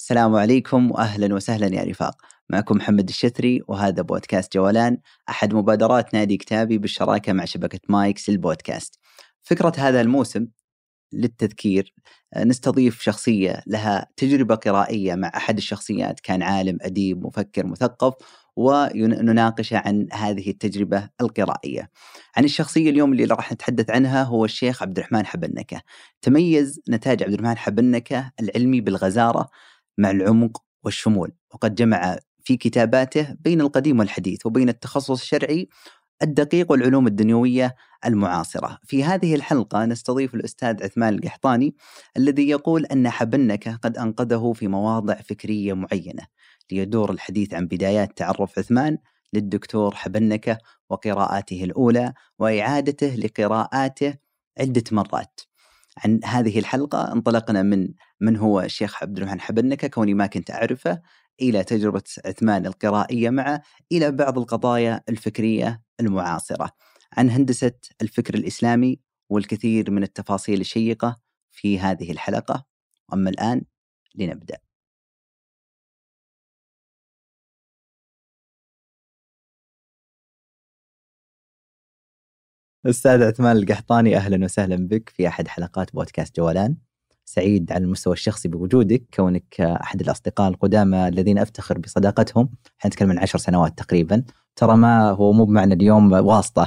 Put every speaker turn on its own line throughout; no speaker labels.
السلام عليكم وأهلا وسهلا يا رفاق. معكم محمد الشثري وهذا بودكاست جولان، أحد مبادرات نادي كتابي بالشراكة مع شبكة مايكس للبودكاست. فكرة هذا الموسم للتذكير، نستضيف شخصية لها تجربة قرائية مع أحد الشخصيات، كان عالم أديب مفكر مثقف، ونناقش عن هذه التجربة القرائية. عن الشخصية اليوم اللي راح نتحدث عنها هو الشيخ عبد الرحمن حبنكة. تميز نتاج عبد الرحمن حبنكة العلمي بالغزارة مع العمق والشمول، وقد جمع في كتاباته بين القديم والحديث وبين التخصص الشرعي الدقيق والعلوم الدنيوية المعاصرة. في هذه الحلقة نستضيف الأستاذ عثمان القحطاني الذي يقول أن حبنكة قد أنقذه في مواضع فكرية معينة. ليدور الحديث عن بدايات تعرف عثمان للدكتور حبنكة وقراءاته الأولى وإعادته لقراءاته عدة مرات. عن هذه الحلقة انطلقنا من هو الشيخ عبد الرحمن حبنكة كوني ما كنت أعرفه، إلى تجربة عثمان القرائية معه، إلى بعض القضايا الفكرية المعاصرة، عن هندسة الفكر الإسلامي والكثير من التفاصيل الشيقة في هذه الحلقة. أما الآن لنبدأ. أستاذ عثمان القحطاني، أهلا وسهلا بك في أحد حلقات بودكاست جولان. سعيد على المستوى الشخصي بوجودك، كونك أحد الأصدقاء القدامى الذين أفتخر بصداقتهم. حنتكلم عن 10 سنوات تقريبا، ترى ما هو مو بمعنى اليوم واسطة.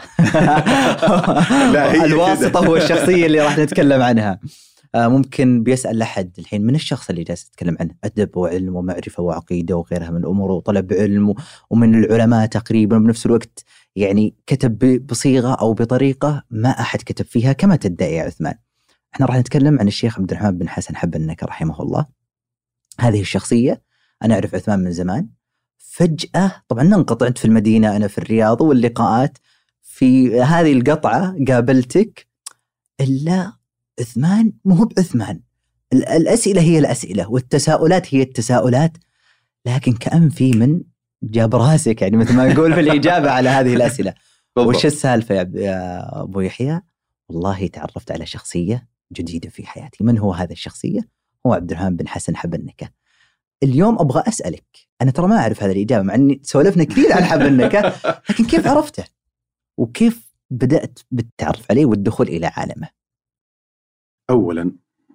الواسطة هو الشخصية اللي راح نتكلم عنها. ممكن بيسأل أحد الحين من الشخص اللي جالس تتكلم عنه، أدب وعلم ومعرفة وعقيدة وغيرها من الأمور وطلب علم ومن العلماء تقريبا، بنفس الوقت يعني كتب بصيغة أو بطريقة ما أحد كتب فيها كما تدعي يا عثمان. احنا راح نتكلم عن الشيخ عبد الرحمن بن حسن حبنكة رحمه الله. هذه الشخصية أنا أعرف عثمان من زمان، فجأة طبعا ننقطع، أنت في المدينة أنا في الرياض، واللقاءات في هذه القطعة قابلتك، إلا عثمان مو بعثمان. الأسئلة هي الأسئلة والتساؤلات هي التساؤلات، لكن كأن في من جاب راسك، يعني مثل ما نقول في الإجابة على هذه الأسئلة. وش السالفة يا أبو يحيى؟ والله تعرفت على شخصية جديدة في حياتي. من هو هذا الشخصية؟ هو عبد الرحمن بن حسن حبنكة. اليوم أبغى أسألك، أنا ترى ما أعرف هذه الإجابة مع أني سولفنا كثير عن حبنكة، لكن كيف عرفته؟ وكيف بدأت بالتعرف عليه والدخول إلى عالمه؟
أولا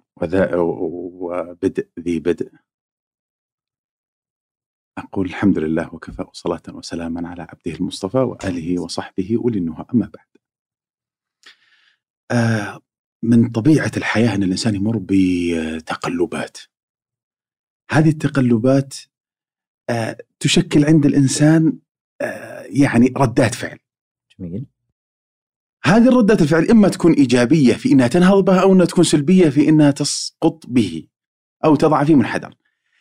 وبدء ذي بدء، أقول الحمد لله وكفى، وصلاة وسلاما على عبده المصطفى وآله وصحبه أولي النهى. أما بعد، من طبيعة الحياة أن الإنسان يمر بتقلبات. هذه التقلبات تشكل عند الإنسان يعني ردات فعل.
جميل.
هذه الردات الفعل إما تكون إيجابية في إنها تنهض بها، أو أنها تكون سلبية في إنها تسقط به أو تضع فيه منحدر.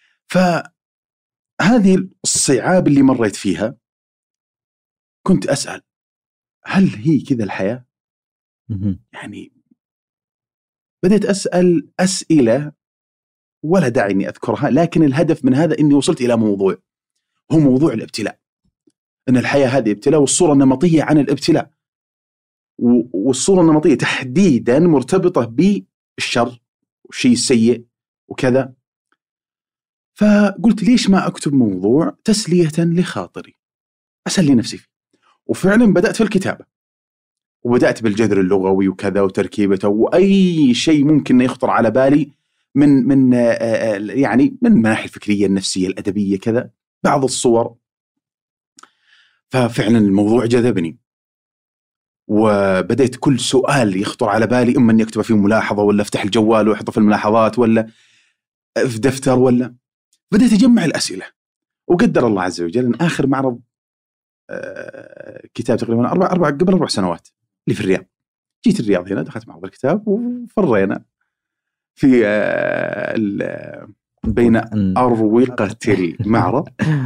فهذه الصعاب اللي مريت فيها كنت أسأل، هل هي كذا الحياة؟ يعني بدأت أسأل أسئلة ولا داعي إني أذكرها، لكن الهدف من هذا إني وصلت إلى موضوع، هو موضوع الابتلاء. أن الحياة هذه ابتلاء، والصورة النمطية عن الابتلاء، والصورة النمطية تحديدا مرتبطة بالشر والشيء السيء وكذا. فقلت ليش ما أكتب موضوع تسلية لخاطري أسلي نفسي فيه. وفعلا بدأت في الكتابة، وبدأت بالجذر اللغوي وكذا وتركيبته وأي شيء ممكن يخطر على بالي من يعني من الناحية الفكرية النفسية الأدبية كذا، بعض الصور. ففعلا الموضوع جذبني، وبدأت كل سؤال يخطر على بالي إما أن يكتب فيه ملاحظة، ولا افتح الجوال وأحطه في الملاحظات، ولا في دفتر، ولا بدأت أجمع الأسئلة. وقدر الله عز وجل أن آخر معرض كتاب تقريبا قبل 4 سنوات اللي في الرياض، جيت الرياض هنا، دخلت معرض الكتاب وفرينا في بين أروقة المعرض.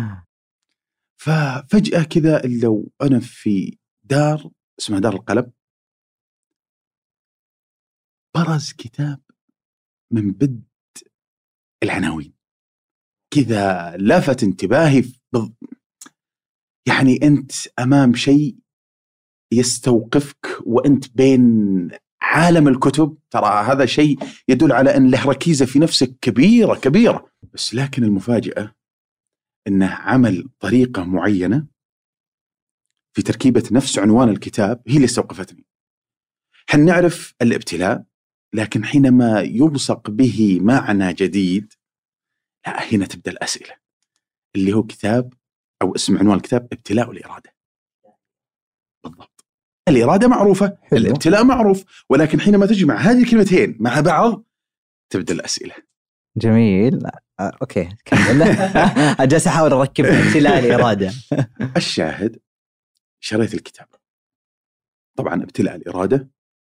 ففجأة كذا لو أنا في دار اسمها دار القلم، برز كتاب من بدء العناوين كذا لفت انتباهي. يعني أنت أمام شيء يستوقفك وأنت بين عالم الكتب ترى هذا شيء يدل على أن له ركيزة في نفسه كبيرة كبيرة. بس لكن المفاجأة أنه عمل طريقة معينة في تركيبة نفس عنوان الكتاب هي اللي استوقفتني. نعرف الابتلاء، لكن حينما يلصق به معنى جديد، لا، هنا تبدأ الأسئلة، اللي هو كتاب أو اسم عنوان الكتاب ابتلاء الإرادة. بالضبط، الإرادة معروفة،
حلو.
الابتلاء معروف، ولكن حينما تجمع هذه الكلمتين مع بعض تبدأ الأسئلة.
جميل. أوكي كمل. أجلس أحاول أركب ابتلاء الإرادة.
الشاهد، شريت الكتاب طبعا ابتلاء الإرادة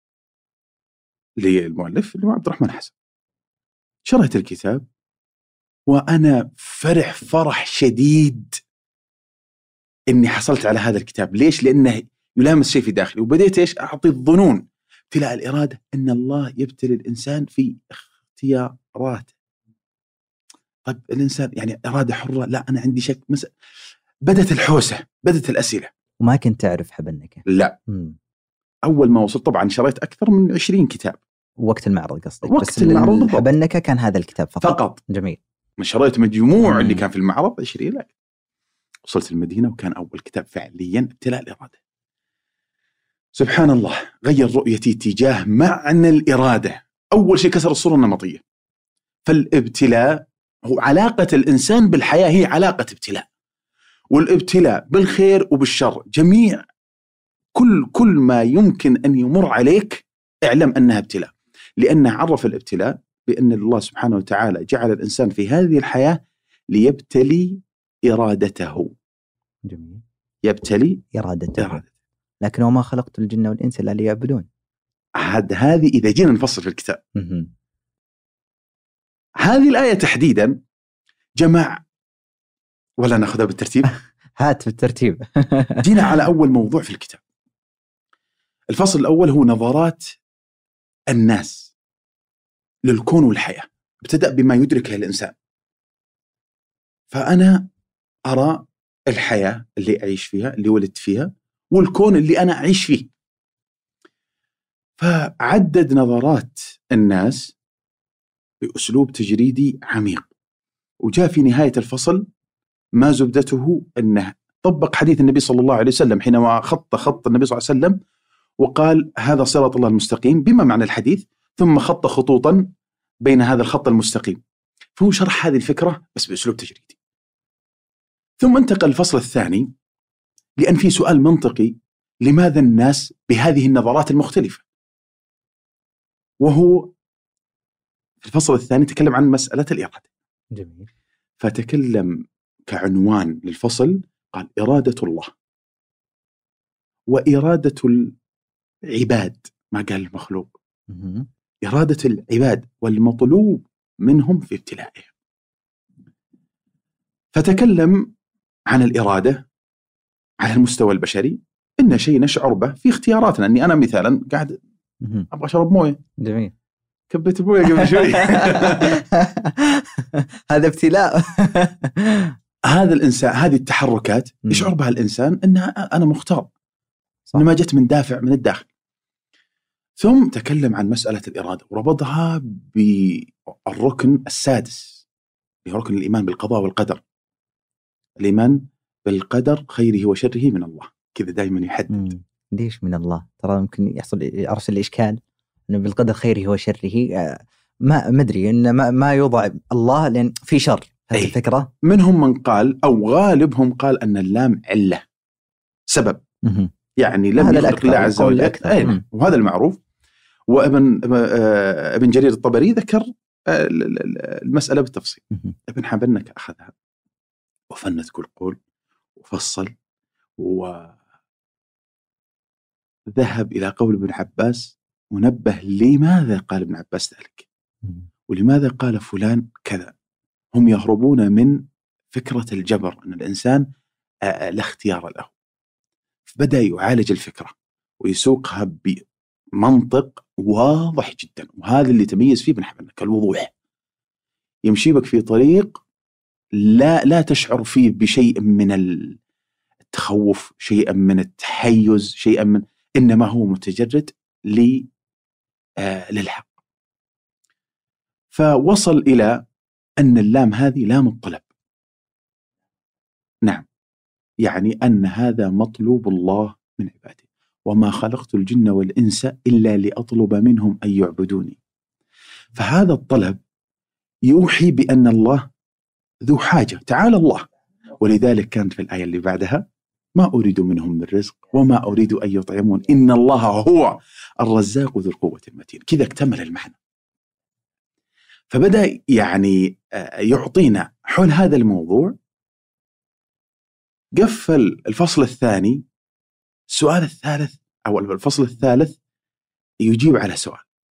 للمؤلف اللي هو عبد الرحمن حسن. شريت الكتاب وأنا فرح شديد إني حصلت على هذا الكتاب. ليش؟ لأنه يلامس شيء في داخلي، وبديت إيش أعطي الظنون. ابتلاء الإرادة أن الله يبتلي الإنسان في اختياراته. طيب الإنسان يعني إرادة حرة؟ لا، أنا عندي شك. بدت الحوسة، بدت الأسئلة.
وما كنت تعرف حبنكة؟
لا. أول ما وصلت طبعا شريت أكثر من 20 كتاب
وقت المعرض قصدك؟
وقت
بس
المعرض
حبنكة كان هذا الكتاب فقط. جميل.
ما شريت مجموع اللي كان في المعرض 20. لا، وصلت المدينة وكان أول كتاب فعليا ابتلاء الإرادة. سبحان الله، غير رؤيتي تجاه معنى الإرادة. أول شيء كسر الصورة النمطية. فالابتلاء هو علاقة الإنسان بالحياة، هي علاقة ابتلاء، والابتلاء بالخير وبالشر جميع كل ما يمكن أن يمر عليك اعلم أنها ابتلاء، لأنه عرف الابتلاء بأن الله سبحانه وتعالى جعل الإنسان في هذه الحياة ليبتلي إرادته.
جميل.
يبتلي
إرادته. لكن وما خلقت الجن والإنس إلا ليعبدون.
هذه إذا جينا نفصل في الكتاب، هذه الآية تحديدا جمع، ولا نأخذها بالترتيب؟
هات بالترتيب.
جينا على أول موضوع في الكتاب. الفصل الأول هو نظرات الناس للكون والحياة. ابتدأ بما يدركه الإنسان. فأنا أرى الحياة اللي أعيش فيها، اللي ولدت فيها، والكون اللي أنا أعيش فيه. فعدد نظرات الناس بأسلوب تجريدي عميق، وجاء في نهاية الفصل ما زبدته أنه طبق حديث النبي صلى الله عليه وسلم حينما خط النبي صلى الله عليه وسلم وقال هذا صراط الله المستقيم بما معنى الحديث، ثم خط خطوطا بين هذا الخط المستقيم. فهو شرح هذه الفكرة بس بأسلوب تجريدي. ثم انتقل الفصل الثاني لأن في سؤال منطقي: لماذا الناس بهذه النظرات المختلفة؟ وهو في الفصل الثاني تكلم عن مسألة الإرادة.
جميل.
فتكلم كعنوان للفصل قال إرادة الله وإرادة العباد، ما قال المخلوق. إرادة العباد والمطلوب منهم في ابتلائهم. فتكلم عن الإرادة على المستوى البشري، إن شيء نشعر به في اختياراتنا. أني أنا مثلا قاعد أبغى أشرب موية.
جميل.
كبيت موية قبل شوي.
هذا ابتلاء.
هذا الإنسان، هذه التحركات يشعر بها الإنسان أنها أنا مختار، إنما جت من دافع من الداخل. ثم تكلم عن مسألة الإرادة وربطها بالركن السادس، اللي هو ركن الإيمان بالقضاء والقدر. الإيمان بالقدر خيره وشره من الله، كذا دائما يحدد.
ليش من الله؟ ترى ممكن يحصل الإشكال إنه بالقدر خيره وشره ما مدري إن ما يوضع الله لأن في شر. هذه الفكرة. منهم
من قال أو غالبهم قال أن اللام علة سبب. يعني لم يخلق الله عز وجل، وهذا المعروف. وابن جرير الطبري ذكر المسألة بالتفصيل. ابن حبنك أخذها وفند كل قول وفصل، وذهب إلى قول ابن عباس ونبه لماذا قال ابن عباس ذلك ولماذا قال فلان كذا. هم يهربون من فكرة الجبر، أن الإنسان لا اختيار له. بدأ يعالج الفكرة ويسوقها بمنطق واضح جدا، وهذا اللي تميز فيه ابن حبنك، الوضوح. يمشي بك في طريق لا تشعر فيه بشيء من التخوف، شيئا من التحيز، شيئا من، إنما هو متجرد للحق. فوصل إلى أن اللام هذه لام الطلب. نعم، يعني أن هذا مطلوب الله من عباده، وما خلقت الجن والإنس إلا لأطلب منهم أن يعبدوني. فهذا الطلب يوحي بأن الله ذو حاجة، تعالى الله. ولذلك كانت في الآية اللي بعدها: ما أريد منهم من رزق وما أريد أن يطعمون إن الله هو الرزاق ذو القوة المتين. كذا اكتمل المعنى. فبدأ يعني يعطينا حول هذا الموضوع. قفل الفصل الثاني، السؤال الثالث أو الفصل الثالث يجيب على سؤال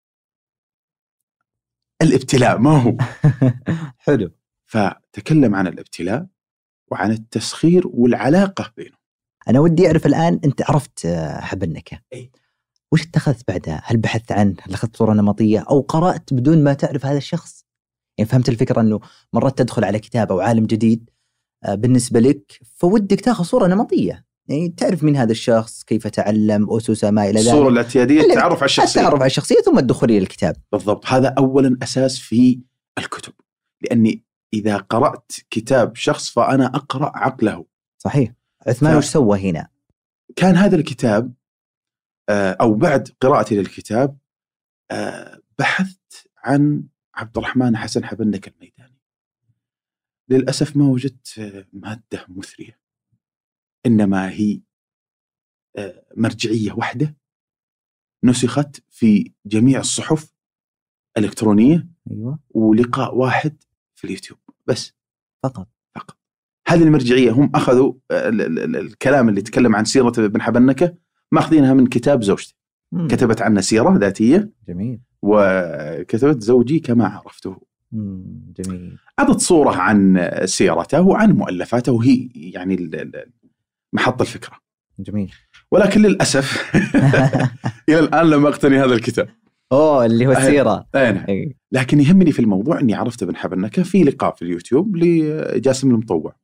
الابتلاء ما هو.
حلو.
فتكلم عن الابتلاء وعن التسخير والعلاقة بينهم.
أنا ودي أعرف الآن، أنت عرفت حبنكة، وش اتخذت بعدها؟ هل بحثت عنه؟ هل أخذت صورة نمطية أو قرأت بدون ما تعرف هذا الشخص؟ يعني فهمت الفكرة أنه مرات تدخل على كتاب أو عالم جديد بالنسبة لك، فودك تأخذ صورة نمطية، يعني تعرف من هذا الشخص، كيف تعلم، أسسه، ما إلى ذلك.
الصورة الاعتيادية، تعرف على الشخصية،
تعرف على الشخصية ثم الدخول إلى الكتاب.
بالضبط. هذا أولا أساس في الكتب، لأني إذا قرأت كتاب شخص فأنا أقرأ عقله.
صحيح. عثمان وش سوى هنا؟
كان هذا الكتاب أو بعد قراءتي للكتاب بحثت عن عبد الرحمن حسن حبنكة الميداني. للأسف ما وجدت مادة مثرية، إنما هي مرجعية واحدة نسخت في جميع الصحف الإلكترونية.
أيوة.
ولقاء واحد في اليوتيوب بس،
فقط.
هذه المرجعية. هم أخذوا الكلام اللي يتكلم عن سيرة ابن حبنكة ماخذينها من كتاب زوجتي، كتبت عنه سيرة ذاتية.
جميل.
وكتبت زوجي كما عرفته.
جميل.
أعطت صورة عن سيرته وعن مؤلفاته، وهي يعني محط الفكرة.
جميل.
ولكن للأسف إلى الآن لم أقتني هذا الكتاب.
اللي هو السيرة.
لكن يهمني في الموضوع أني عرفت ابن حبنكة في لقاء في اليوتيوب لجاسم المطوع.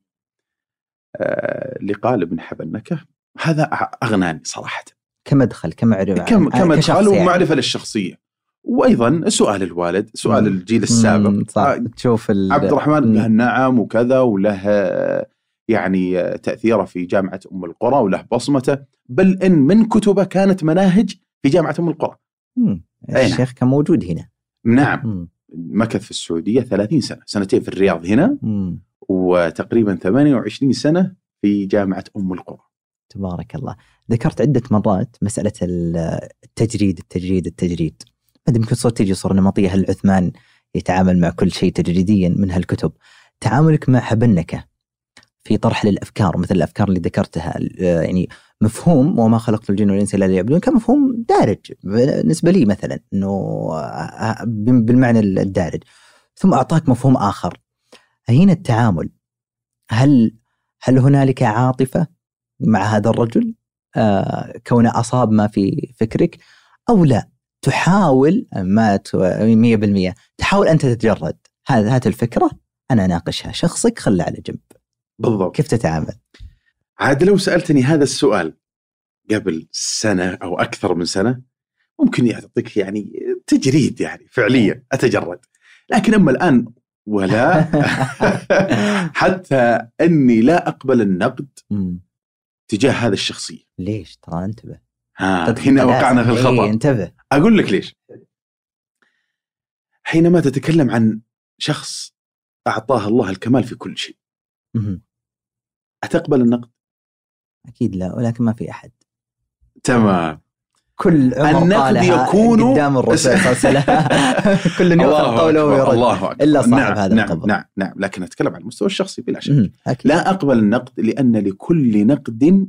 لقاء لابن حبنكة هذا أغناني صراحة،
كمدخل، كمعرفة،
كمدخل ومعرفة للشخصية، وأيضا سؤال الوالد، سؤال الجيل السابق.
تشوف
عبد الرحمن له نعم وكذا، وله يعني تأثيره في جامعة أم القرى، وله بصمته، بل إن من كتبه كانت مناهج في جامعة أم القرى.
الشيخ كان موجود هنا.
نعم. مكث في السعودية 30 سنة، سنتين في الرياض هنا، وتقريبا 28 سنة في جامعة أم القرى.
تبارك الله. ذكرت عدة مرات مسألة التجريد. يمكن تجي صورة نمطية. هل عثمان يتعامل مع كل شيء تجريديا من هالكتب؟ تعاملك مع حبنكة في طرح للأفكار، مثل الأفكار اللي ذكرتها، يعني مفهوم وما خلقت الجن والإنس إلا ليعبدون كان مفهوم دارج بالنسبة لي مثلا، إنه بالمعنى الدارج، ثم أعطاك مفهوم آخر. هنا التعامل، هل هنالك عاطفة مع هذا الرجل كونه أصاب ما في فكرك، أو لا تحاول ما 100% تحاول أنت تتجرد هذه الفكرة، أنا ناقشها، شخصك خلى على جنب؟
بالضبط.
كيف تتعامل؟
عاد لو سألتني هذا السؤال قبل سنة أو أكثر من سنة ممكن يعطيك يعني تجريد، يعني فعليا أتجرد. لكن أما الآن ولا حتى أني لا أقبل النقد تجاه هذا الشخصية.
ليش؟ ترى انتبه.
هنا وقعنا في الخطأ.
انتبه.
أقول لك ليش. حينما تتكلم عن شخص أعطاه الله الكمال في كل شيء، أتقبل النقد؟
أكيد لا، ولكن ما في أحد.
تمام.
كل
النقد يكون
قدام الرسول صلى الله عليه وسلم. كل يأخذ قوله ويرد.
الله أكبر.
إلا صاحب هذا القبر.
نعم. لكن أتكلم عن المستوى الشخصي بلا شك. لا أقبل النقد، لأن لكل نقد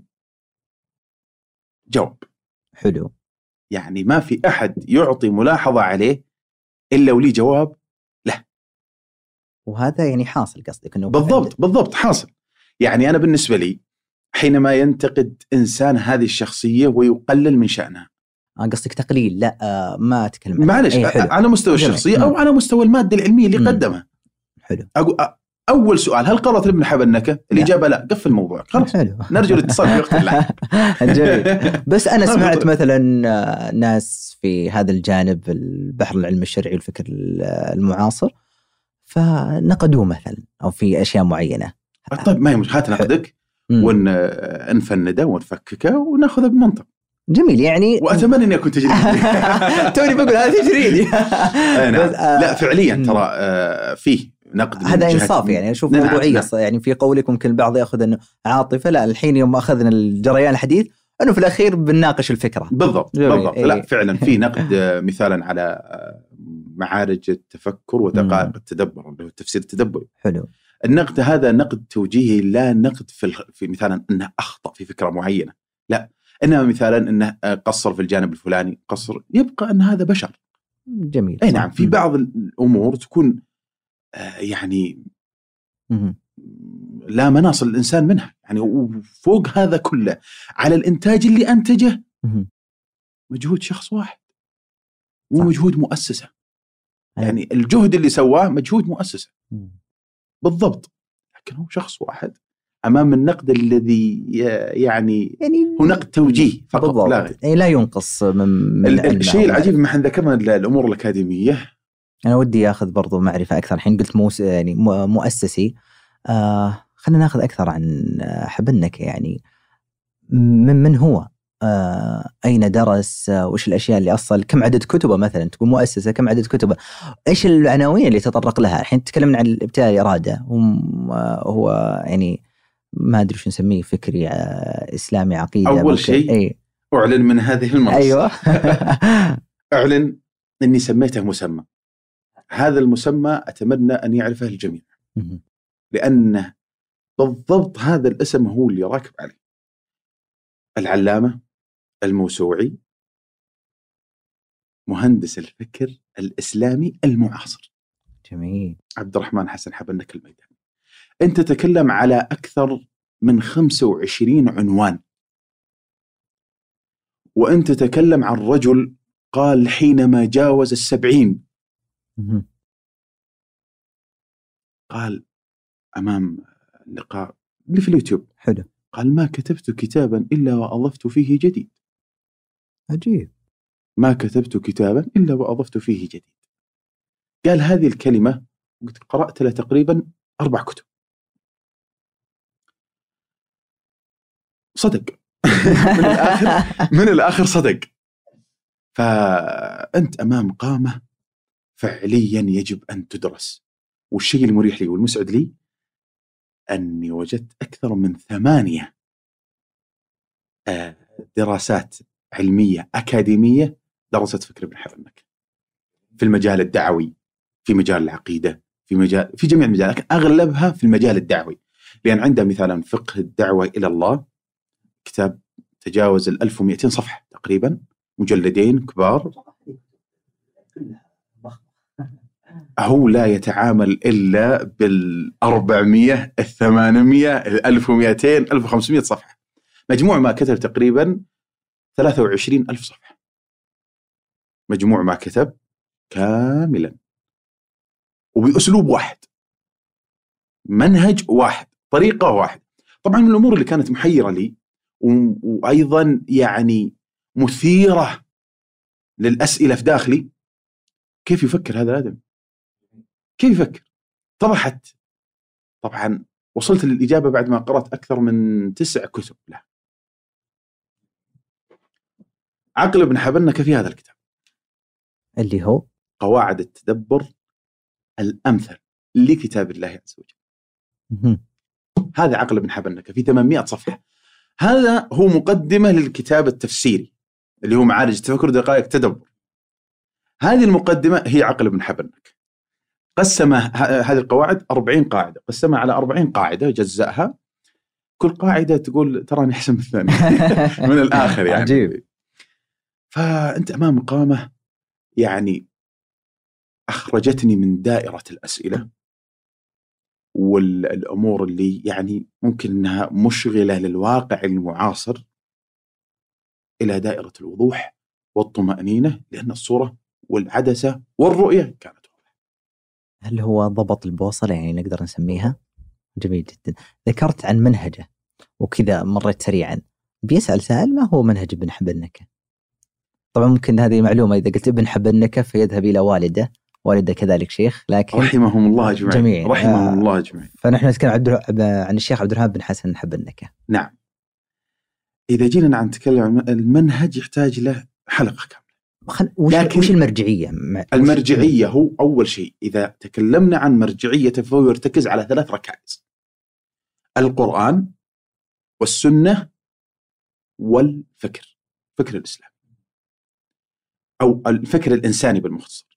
جواب.
حلو.
يعني ما في أحد يعطي ملاحظة عليه إلا ولي جواب له.
وهذا يعني حاصل قصدك إنه
بالضبط حاصل. يعني أنا بالنسبة لي حينما ينتقد إنسان هذه الشخصية ويقلل من شأنها،
قصدك تقليل؟ لا ما أتكلم
معلش على مستوى الشخصية أو على مستوى المادة العلمية اللي قدمها.
حلو.
أول سؤال: هل قرأت ابن حبنكة؟ الإجابة لا. قفل الموضوع خلاص. نرجو الاتصال في وقت اللاحق.
جميل. بس أنا سمعت مثلا ناس في هذا الجانب البحر العلم الشرعي والفكر المعاصر فنقدوه مثلا أو في أشياء معينة.
طيب ما يمكن هات نقدك ونفنده ونفككه وناخذه بمنطق.
جميل يعني.
وأتمنى أني أكون تجريدي.
توني بقول هذا تجريدي.
لا فعليا ترى فيه نقد
هذا إنصاف يعني. أشوف موضوعية يعني في قولكم ممكن البعض يأخذ أنه عاطفة. لا الحين يوم أخذنا الجريان الحديث أنه في الأخير بنناقش الفكرة.
بالضبط. لا فعلا في نقد مثالا على معارج التفكر ودقائق التدبر اللي هو التفسير التدبري.
حلو.
النقد هذا نقد توجيهي، لا نقد في مثلا أنه أخطأ في فكرة معينة، لا، إنما مثلا أنه قصر في الجانب الفلاني، قصر، يبقى أن هذا بشر.
جميل.
أي نعم. في بعض الأمور تكون يعني لا مناص الإنسان منها يعني. وفوق هذا كله على الإنتاج اللي أنتجه مجهود شخص واحد، مو مجهود مؤسسة. يعني الجهد اللي سواه مجهود مؤسسة بالضبط، لكن هو شخص واحد أمام النقد الذي يعني هو نقد توجيه فقط.
بالضبط.
لا غير.
يعني لا ينقص من
الشيء العجيب ما احنا ذكرنا الأمور الأكاديمية.
أنا ودي أخذ برضو معرفة أكثر. الحين قلت يعني مؤسسي. خلينا نأخذ أكثر عن حبنك يعني. من هو؟ أين درس؟ وإيش الأشياء اللي أصل؟ كم عدد كتبه مثلا؟ تقول مؤسسة، كم عدد كتبه؟ إيش العناوين اللي تطرق لها؟ الحين تكلمنا عن الابتداء الإرادة، هو يعني ما أدري شو نسميه، فكري إسلامي عقيدة.
أول شيء أعلن من هذه المنصة.
أيوة.
أعلن أني سميته مسمى. هذا المسمى أتمنى أن يعرفه الجميع، لأنه بالضبط هذا الاسم هو اللي راكب عليه. العلامة الموسوعي مهندس الفكر الإسلامي المعاصر.
جميل.
عبد الرحمن حسن حبنك الميداني. أنت تتكلم على أكثر من 25 عنوان، وأنت تتكلم عن رجل قال حينما جاوز 70 قال أمام اللقاء اللي في اليوتيوب،
حلو،
قال: ما كتبت كتابا إلا وأضفت فيه جديد.
عجيب.
ما كتبت كتابا إلا وأضفت فيه جديد. قال هذه الكلمة قلت قرأت له تقريبا 4 كتب. صدق. من الآخر صدق. فأنت أمام قامة فعليا يجب أن تدرس. والشيء المريح لي والمسعد لي أني وجدت أكثر من 8 دراسات علمية أكاديمية درست فكر ابن حبنك في المجال الدعوي، في مجال العقيدة، في جميع المجالات، لكن أغلبها في المجال الدعوي. لأن عنده مثلا فقه الدعوة إلى الله، كتاب تجاوز 1200 صفحة تقريبا، مجلدين كبار. هو لا يتعامل إلا بال400 800 1200 1500 صفحة. مجموع ما كتب تقريبا 23,000 صفحة. مجموع ما كتب كاملا وبأسلوب واحد، منهج واحد، طريقة واحد. طبعا من الأمور اللي كانت محيرة لي وأيضا يعني مثيرة للأسئلة في داخلي، كيف يفكر هذا الآدم؟ كيف يفكر؟ طرحت. طبعا وصلت للإجابة بعد ما قرأت أكثر من 9 كتب له. عقل ابن حبنك في هذا الكتاب
اللي هو
قواعد التدبر الأمثل لكتاب الله عز وجل. هذا عقل ابن حبنك في 800 صفحة. هذا هو مقدمة للكتاب التفسيري اللي هو معارج التفكر دقائق تدبر. هذه المقدمة هي عقل ابن حبنك. قسم هذه القواعد 40 قاعدة، قسمها على 40 قاعدة، جزأها. كل قاعدة تقول تراني أحسن من الثانية. من الآخر يعني.
عجيب.
فأنت أمام قامة يعني أخرجتني من دائرة الأسئلة والأمور اللي يعني ممكن أنها مشغلة للواقع المعاصر إلى دائرة الوضوح والطمأنينة، لأن الصورة والعدسة والرؤية كانت واضحة.
هل هو ضبط البوصلة يعني نقدر نسميها؟ جميل جدا. ذكرت عن منهجه وكذا مريت سريعا، بيسأل سائل ما هو منهج ابن حبنكة؟ طبعا ممكن هذه معلومة إذا قلت ابن حبنكة فيذهب إلى والده كذلك شيخ، لكن
رحمهم الله أجمعين.
جميع
رحمهم الله أجمعين.
فنحن نتكلم عن الشيخ عبد الوهاب بن حسن حبنكة.
نعم. إذا جينا نتكلم عن المنهج يحتاج له حلقة كاملة.
وش المرجعية؟
المرجعية هو أول شيء إذا تكلمنا عن مرجعيته فهو يرتكز على 3 ركائز: القرآن والسنة والفكر، فكر الإسلام أو الفكر الإنساني بالمختصر.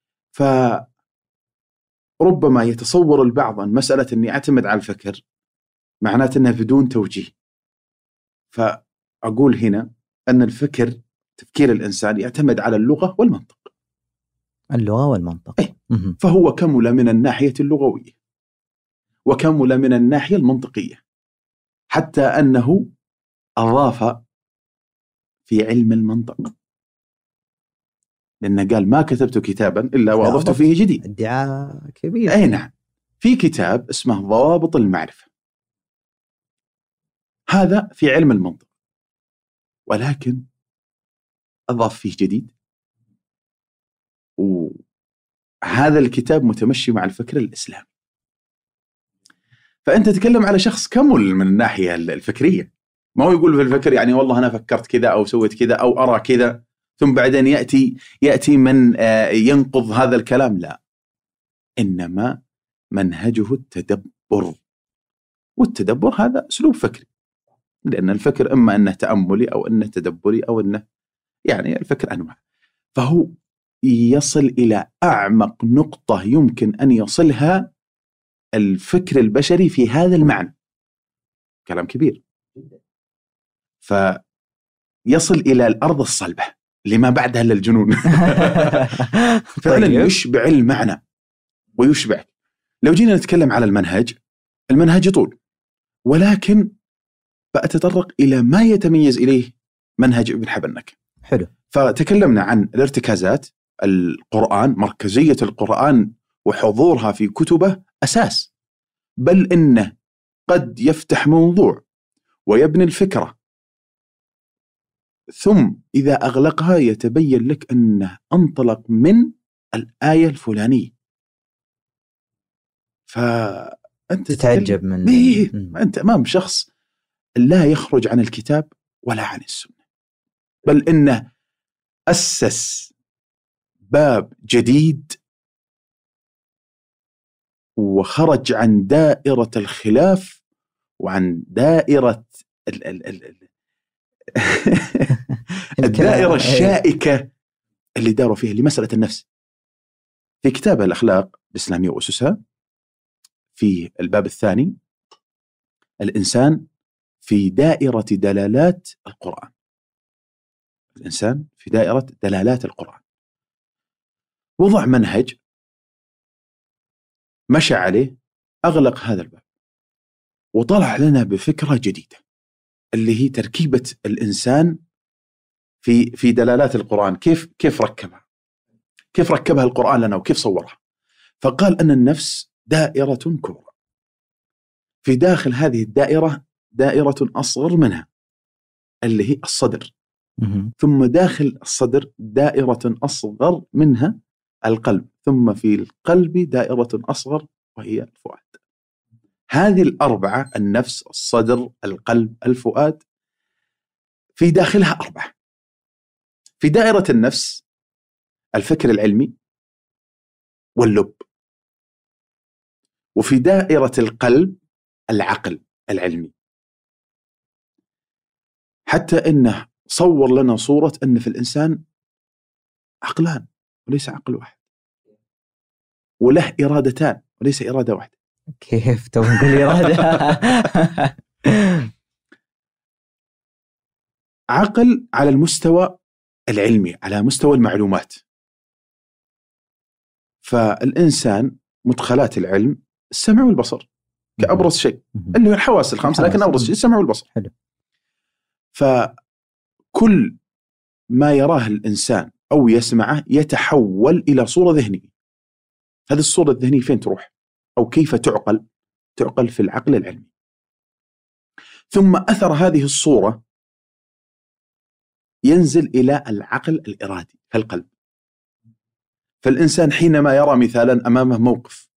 فربما يتصور البعض أن مسألة أني أعتمد على الفكر معناته أنه بدون توجيه، فأقول هنا أن الفكر تفكير الإنسان يعتمد على اللغة والمنطق.
اللغة والمنطق.
فهو كمل من الناحية اللغوية وكمل من الناحية المنطقية، حتى أنه أضاف في علم المنطق، لأنه قال ما كتبت كتابا إلا وأضفت فيه جديد.
ادعاء كبير.
أي نعم. في كتاب اسمه ضوابط المعرفة، هذا في علم المنطق، ولكن أضاف فيه جديد، وهذا الكتاب متمشي مع الفكر الإسلامي. فأنت تتكلم على شخص كمل من الناحية الفكرية، ما هو يقول في الفكر يعني والله أنا فكرت كذا أو سويت كذا أو أرى كذا ثم بعدين يأتي من ينقض هذا الكلام، لا، إنما منهجه التدبر، والتدبر هذا أسلوب فكري، لأن الفكر إما أنه تأملي أو أنه تدبري أو أنه يعني الفكر أنواع. فهو يصل إلى أعمق نقطة يمكن أن يصلها الفكر البشري في هذا المعنى، كلام كبير. فيصل إلى الأرض الصلبة لما بعدها للجنون. فعلا يشبع المعنى ويشبع. لو جينا نتكلم على المنهج يطول، ولكن بأتطرق إلى ما يتميز إليه منهج ابن حبنكة.
حلو.
فتكلمنا عن الارتكازات، القرآن، مركزية القرآن وحضورها في كتبه أساس، بل إنه قد يفتح موضوع ويبني الفكرة، ثم إذا أغلقها يتبين لك أنه أنطلق من الآية الفلانية، فأنت
تتعجب من
أنت أمام شخص لا يخرج عن الكتاب ولا عن السنة، بل إنه أسس باب جديد وخرج عن دائرة الخلاف وعن دائرة الدائرة الشائكة اللي داروا فيها لمسألة النفس. في كتاب الأخلاق الإسلامية وأسسها في الباب الثاني الإنسان في دائرة دلالات القرآن، الإنسان في دائرة دلالات القرآن، وضع منهج مشى عليه، أغلق هذا الباب وطلع لنا بفكرة جديدة اللي هي تركيبة الإنسان في دلالات القرآن. كيف ركبها القرآن لنا وكيف صورها. فقال أن النفس دائرة كبرى، في داخل هذه الدائرة دائرة أصغر منها اللي هي الصدر، ثم داخل الصدر دائرة أصغر منها القلب، ثم في القلب دائرة أصغر وهي الفؤاد. هذه الأربعة، النفس، الصدر، القلب، الفؤاد، في داخلها 4. في دائرة النفس الفكر العلمي واللب، وفي دائرة القلب العقل العلمي، حتى إنه صور لنا صورة أن في الإنسان عقلان وليس عقل واحد، وله إرادتان وليس إرادة واحدة.
كيف تقول إرادة؟
عقل على المستوى العلمي، على مستوى المعلومات. فالإنسان مدخلات العلم السمع والبصر كأبرز شيء، اللي هو الحواس الخمس، لكن أبرز شيء السمع والبصر.
حلو.
فكل ما يراه الإنسان أو يسمعه يتحول إلى صورة ذهنية، هذه الصورة الذهنية فين تروح؟ أو كيف تعقل؟ تعقل في العقل العلمي. ثم أثر هذه الصورة ينزل إلى العقل الإرادي في القلب. فالإنسان حينما يرى مثالا أمامه موقف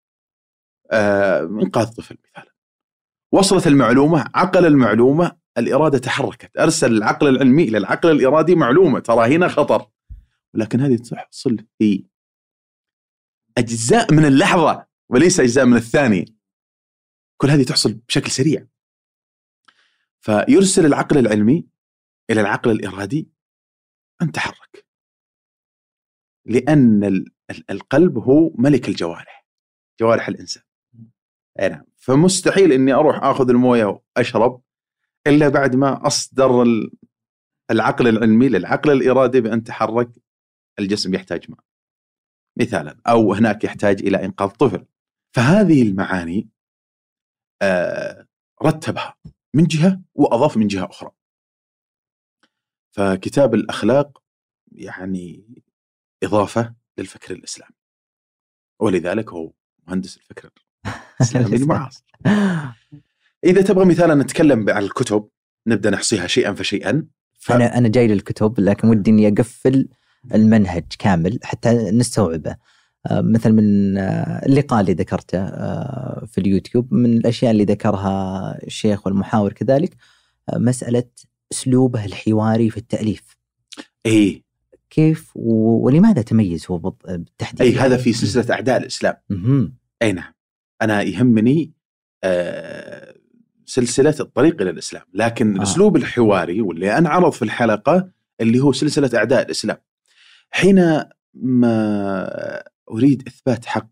إنقاذ طفل مثالا، وصلت المعلومة، عقل المعلومة، الإرادة تحركت، أرسل العقل العلمي إلى العقل الإرادي معلومة ترى هنا خطر، ولكن هذه تحصل في أجزاء من اللحظة وليس أجزاء من الثانية. كل هذه تحصل بشكل سريع. فيرسل العقل العلمي إلى العقل الإرادي أن تحرك، لأن القلب هو ملك الجوارح، جوارح الإنسان. نعم. فمستحيل إني أروح أخذ الموية وأشرب إلا بعد ما أصدر العقل العلمي للعقل الإرادي بأن تحرك. الجسم يحتاج ماء مثالا، أو هناك يحتاج إلى إنقاذ طفل. فهذه المعاني رتبها من جهة وأضاف من جهة أخرى. فكتاب الأخلاق يعني إضافة للفكر الإسلامي، ولذلك هو مهندس الفكر الإسلامي المعاصر. إذا تبغى مثالا نتكلم عن الكتب، نبدأ نحصيها شيئا فشيئا.
أنا جاي للكتب، لكن ودي إني أقفل المنهج كامل حتى نستوعبه. مثل من اللقاء اللي ذكرته في اليوتيوب، من الأشياء اللي ذكرها الشيخ والمحاور كذلك مسألة أسلوبه الحواري في التأليف.
إيه،
كيف ولماذا تميز هو بالتحديد؟
أي هذا في سلسلة أعداء الإسلام. أي نعم، أنا يهمني سلسلة الطريق إلى الإسلام، لكن الأسلوب الحواري واللي أنعرض في الحلقة اللي هو سلسلة أعداء الإسلام. حين ما أريد إثبات حق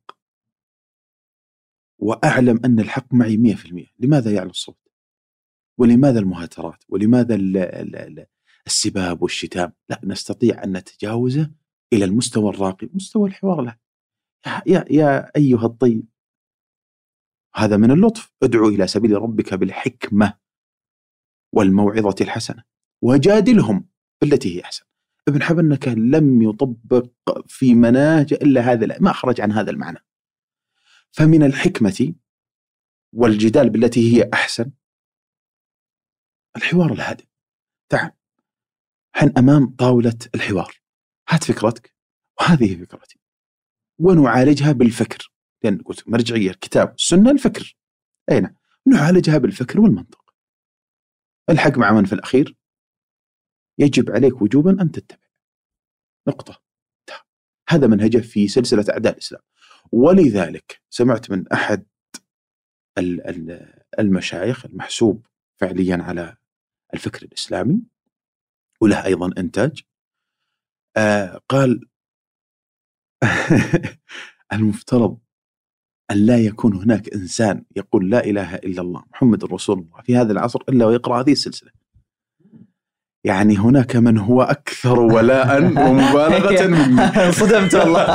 وأعلم أن الحق معي 100%، لماذا يعلو الصوت؟ ولماذا المهاترات؟ ولماذا السباب والشتام؟ لا، نستطيع أن نتجاوزه إلى المستوى الراقي، مستوى الحوار. له يا أيها الطيب، هذا من اللطف. ادعو إلى سبيل ربك بالحكمة والموعظة الحسنة وجادلهم بالتي هي أحسن. ابن حبنكة لم يطبق في مناهج إلا هذا، ما أخرج عن هذا المعنى. فمن الحكمة والجدال بالتي هي أحسن الحوار الهادئ. تعال حن أمام طاولة الحوار، هات فكرتك وهذه فكرتي ونعالجها بالفكر، لأن قلت مرجعية الكتاب السنة الفكر. أين نعالجها بالفكر والمنطق. الحق مع من في الأخير يجب عليك وجوبا أن تتبع. نقطة. هذا منهجه في سلسلة أعداء الإسلام. ولذلك سمعت من أحد المشايخ المحسوب فعليا على الفكر الإسلامي وله أيضا إنتاج، قال المفترض أن لا يكون هناك إنسان يقول لا إله إلا الله محمد رسول الله في هذا العصر إلا ويقرأ هذه السلسلة. يعني هناك من هو أكثر ولاء ومبالغة مني.
صدمت والله.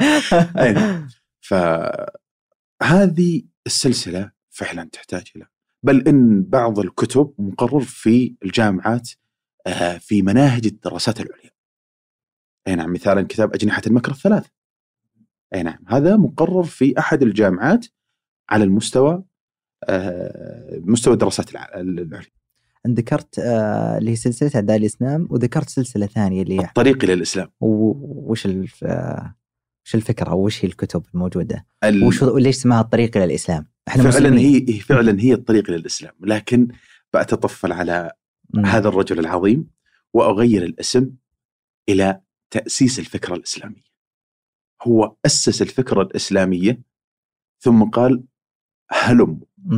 فهذه السلسلة فعلا تحتاج إلى، بل إن بعض الكتب مقرر في الجامعات في مناهج الدراسات العليا. أي نعم، مثالا كتاب أجنحة المكر الثلاث. أي نعم، هذا مقرر في أحد الجامعات على المستوى مستوى الدراسات العليا.
ذكرت اللي هي سلسلة أعداء الإسلام، وذكرت سلسلة ثانية اللي هي
الطريق إلى الإسلام.
وش الفكرة أو وش هي الكتب الموجودة؟ وليش اسمها الطريق إلى الإسلام؟ إحنا
فعلا هي الطريق إلى الإسلام، لكن بأتطفل على هذا الرجل العظيم وأغير الاسم إلى تأسيس الفكرة الإسلامية. هو أسس الفكرة الإسلامية ثم قال هلم،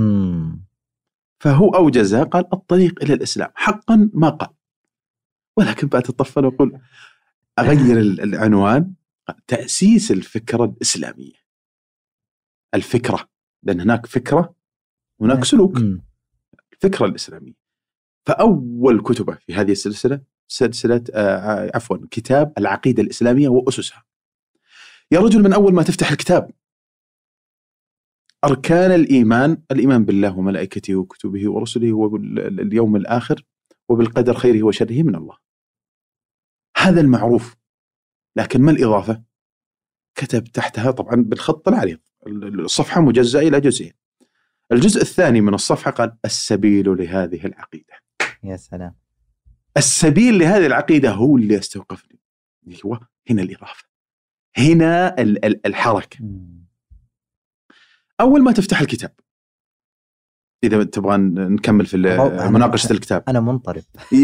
فهو أوجزها قال الطريق إلى الإسلام. حقا ما قال، ولكن بأتطفل وأقول أغير العنوان، تأسيس الفكرة الإسلامية. الفكرة، لأن هناك فكرة هناك سلوك. الفكرة الإسلامية. فأول كتبه في هذه السلسلة كتاب العقيدة الإسلامية وأسسها. يا رجل، من أول ما تفتح الكتاب أركان الإيمان: الإيمان بالله وملائكته وكتبه ورسله واليوم الآخر وبالقدر خيره وشره من الله. هذا المعروف، لكن ما الإضافة؟ كتب تحتها طبعا بالخط العريض، الصفحة مجزأة إلى جزئين. الجزء الثاني من الصفحة قال: السبيل لهذه العقيدة.
يا سلام.
السبيل لهذه العقيدة هو اللي استوقفني. هو هنا الإضافة، هنا الحركة. أول ما تفتح الكتاب، إذا تبغى نكمل في مناقشة الكتاب.
أنا منطرب.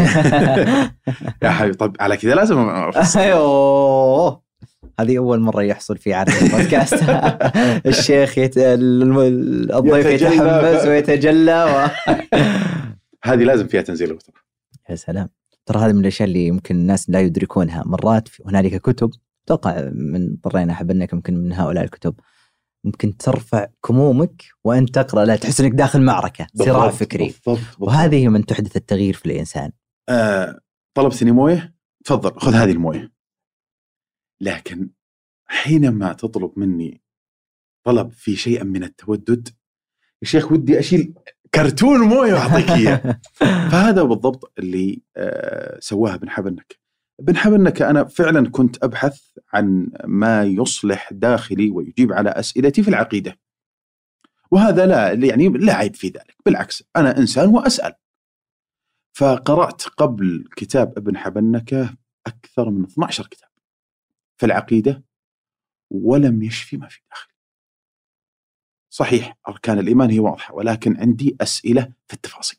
يا حبيبي، طب على كذا لازم
أيوه، هذه أول مرة يحصل في عرض البودكاست. الشيخ الضيف يتحمس ويتجلى
هذه لازم فيها تنزيل الوتر.
يا سلام. ترى هذه من الأشياء اللي يمكن الناس لا يدركونها. مرات هنالك كتب توقع من طرينا حبناك ممكن من هؤلاء الكتب ممكن ترفع كمومك وأنت تقرأ، لا تحس أنك داخل معركة صراع فكري. بالضبط. وهذه من تحدث التغيير في الإنسان.
طلبتني موية، تفضل خذ هذه الموية. لكن حينما تطلب مني طلب في شيء من التودد، يا شيخ ودي أشيل كرتون موية وأعطيك إياه. فهذا بالضبط اللي سواه ابن حبنك. ابن حبنك أنا فعلا كنت أبحث عن ما يصلح داخلي ويجيب على أسئلتي في العقيدة، وهذا لا عيب في ذلك، بالعكس أنا إنسان وأسأل. فقرأت قبل كتاب ابن حبنك أكثر من 12 كتاب في العقيدة، ولم يشفي ما في داخلي. صحيح أركان الإيمان هي واضحة، ولكن عندي أسئلة في التفاصيل.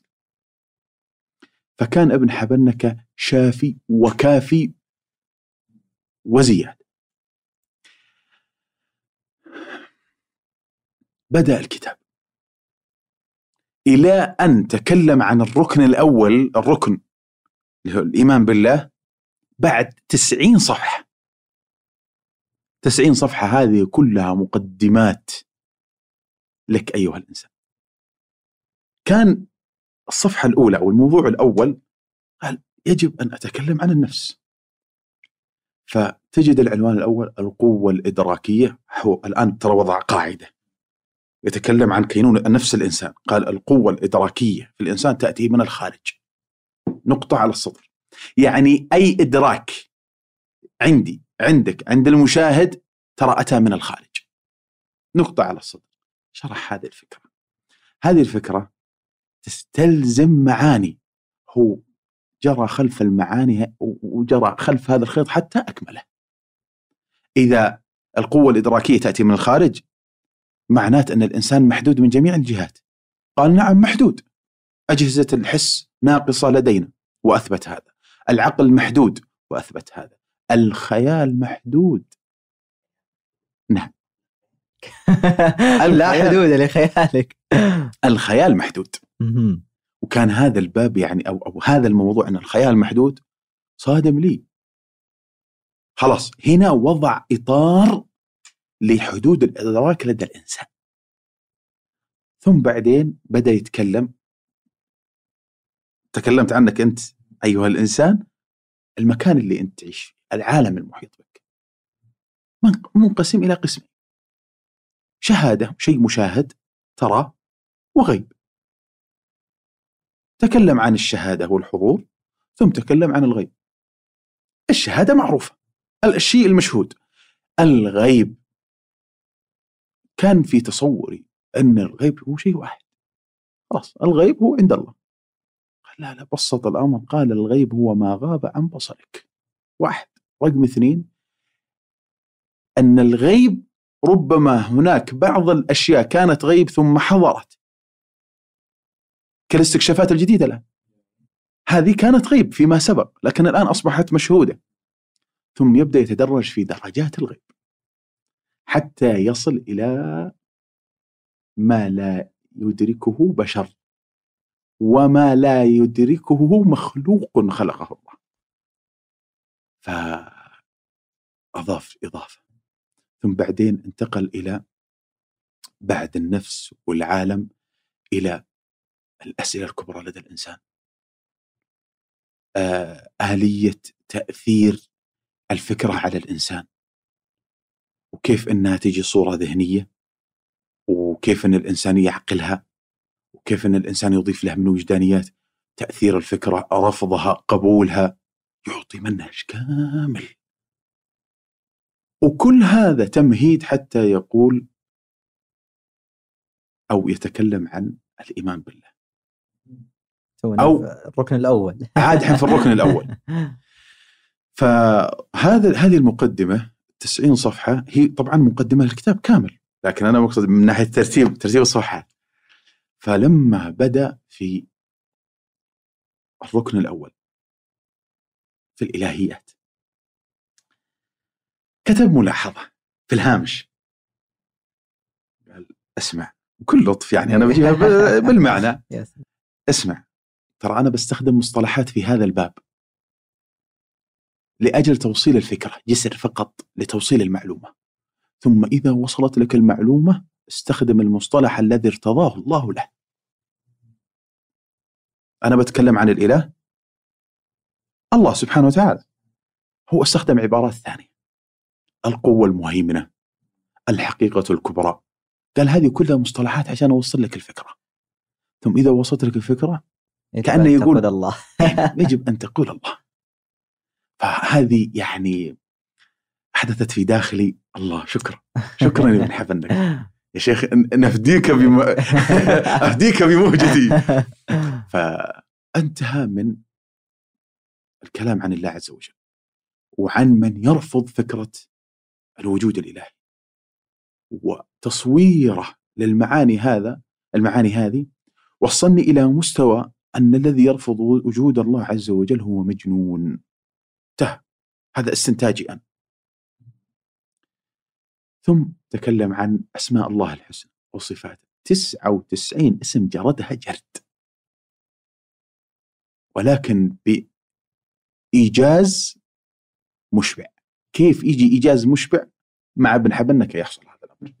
فكان ابن حبنك شافي وكافي وزياد. بدأ الكتاب إلى أن تكلم عن الركن الأول، الركن اللي هو الإيمان بالله، بعد 90 صفحة. 90 صفحة هذه كلها مقدمات لك أيها الإنسان. كان الصفحة الأولى أو الموضوع الأول قال: يجب أن أتكلم عن النفس. فتجد العنوان الأول: القوة الإدراكية. هو الآن ترى وضع قاعدة يتكلم عن كينونة نفس الإنسان. قال: القوة الإدراكية في الإنسان تأتي من الخارج. نقطة على الصدر. يعني أي إدراك عندك عند المشاهد ترى أتى من الخارج. نقطة على الصدر. شرح هذه الفكرة. هذه الفكرة تستلزم معاني، هو جرى خلف المعاني وجرى خلف هذا الخيط حتى أكمله. إذا القوة الإدراكية تأتي من الخارج معنات أن الإنسان محدود من جميع الجهات. قال: نعم محدود. أجهزة الحس ناقصة لدينا وأثبت هذا. العقل محدود وأثبت هذا. الخيال محدود. نعم.
لا حدود لخيالك.
الخيال محدود. وكان هذا الباب يعني أو هذا الموضوع أن الخيال محدود صادم لي. خلاص هنا وضع إطار لحدود الإدراك لدى الإنسان. ثم بعدين بدأ يتكلم. تكلمت عنك أنت أيها الإنسان، المكان اللي أنت تعيش، العالم المحيط بك منقسم إلى قسمين: شهادة، شيء مشاهد ترى، وغيب. تكلم عن الشهادة والحضور، ثم تكلم عن الغيب. الشهادة معروفة، الشيء المشهود. الغيب كان في تصوري أن الغيب هو شيء واحد، خلاص الغيب هو عند الله. قال: لا بسط الأمر. قال: الغيب هو ما غاب عن بصرك. واحد. رقم 2: أن الغيب ربما هناك بعض الأشياء كانت غيب ثم حضرت، كالاستكشافات الجديدة الآن. هذه كانت غيب فيما سبق لكن الآن أصبحت مشهودة. ثم يبدأ يتدرج في درجات الغيب حتى يصل إلى ما لا يدركه بشر وما لا يدركه مخلوق خلقه الله. فأضاف إضافة. ثم بعدين انتقل إلى بعد النفس والعالم إلى الأسئلة الكبرى لدى الإنسان. آلية تأثير الفكرة على الإنسان، وكيف أنها تجي صورة ذهنية، وكيف أن الإنسان يعقلها، وكيف أن الإنسان يضيف لها من وجدانيات. تأثير الفكرة، رفضها، قبولها. يعطي منهج كامل. وكل هذا تمهيد حتى يقول أو يتكلم عن الإيمان بالله،
أو الركن الأول.
عاد حين في الركن الأول. فهذه المقدمة 90 صفحة هي طبعا مقدمة للكتاب كامل، لكن أنا مقصد من ناحية ترتيب الصفحات. فلما بدأ في الركن الأول في الإلهيات كتب ملاحظة في الهامش، قال اسمع بكل لطف، يعني أنا بجيبها بالمعنى، اسمع ترى أنا بستخدم مصطلحات في هذا الباب لأجل توصيل الفكرة، جسر فقط لتوصيل المعلومة، ثم إذا وصلت لك المعلومة استخدم المصطلح الذي ارتضاه الله له. أنا بتكلم عن الإله الله سبحانه وتعالى، هو استخدم عبارات ثانية، القوة المهيمنة، الحقيقة الكبرى، قال هذه كلها مصطلحات عشان أوصل لك الفكرة. ثم إذا وصلت لك الفكرة كأنه يقول
الله
يجب أن تقول الله. فهذه يعني حدثت في داخلي، الله شكرا يا ابن حفنك يا شيخ، نفديك أفديك بموجتي. فانتهى من الكلام عن الله عز وجل وعن من يرفض فكرة الوجود الإلهي وتصويره للمعاني هذه وصلني إلى مستوى أن الذي يرفض وجود الله عز وجل هو مجنون. هذا استنتاجي أنا. ثم تكلم عن أسماء الله الحسنى وصفاته، 99 اسم جردها جرد، ولكن بإيجاز مشبع. كيف يجي إيجاز مشبع مع ابن حبنك يحصل هذا الأمر؟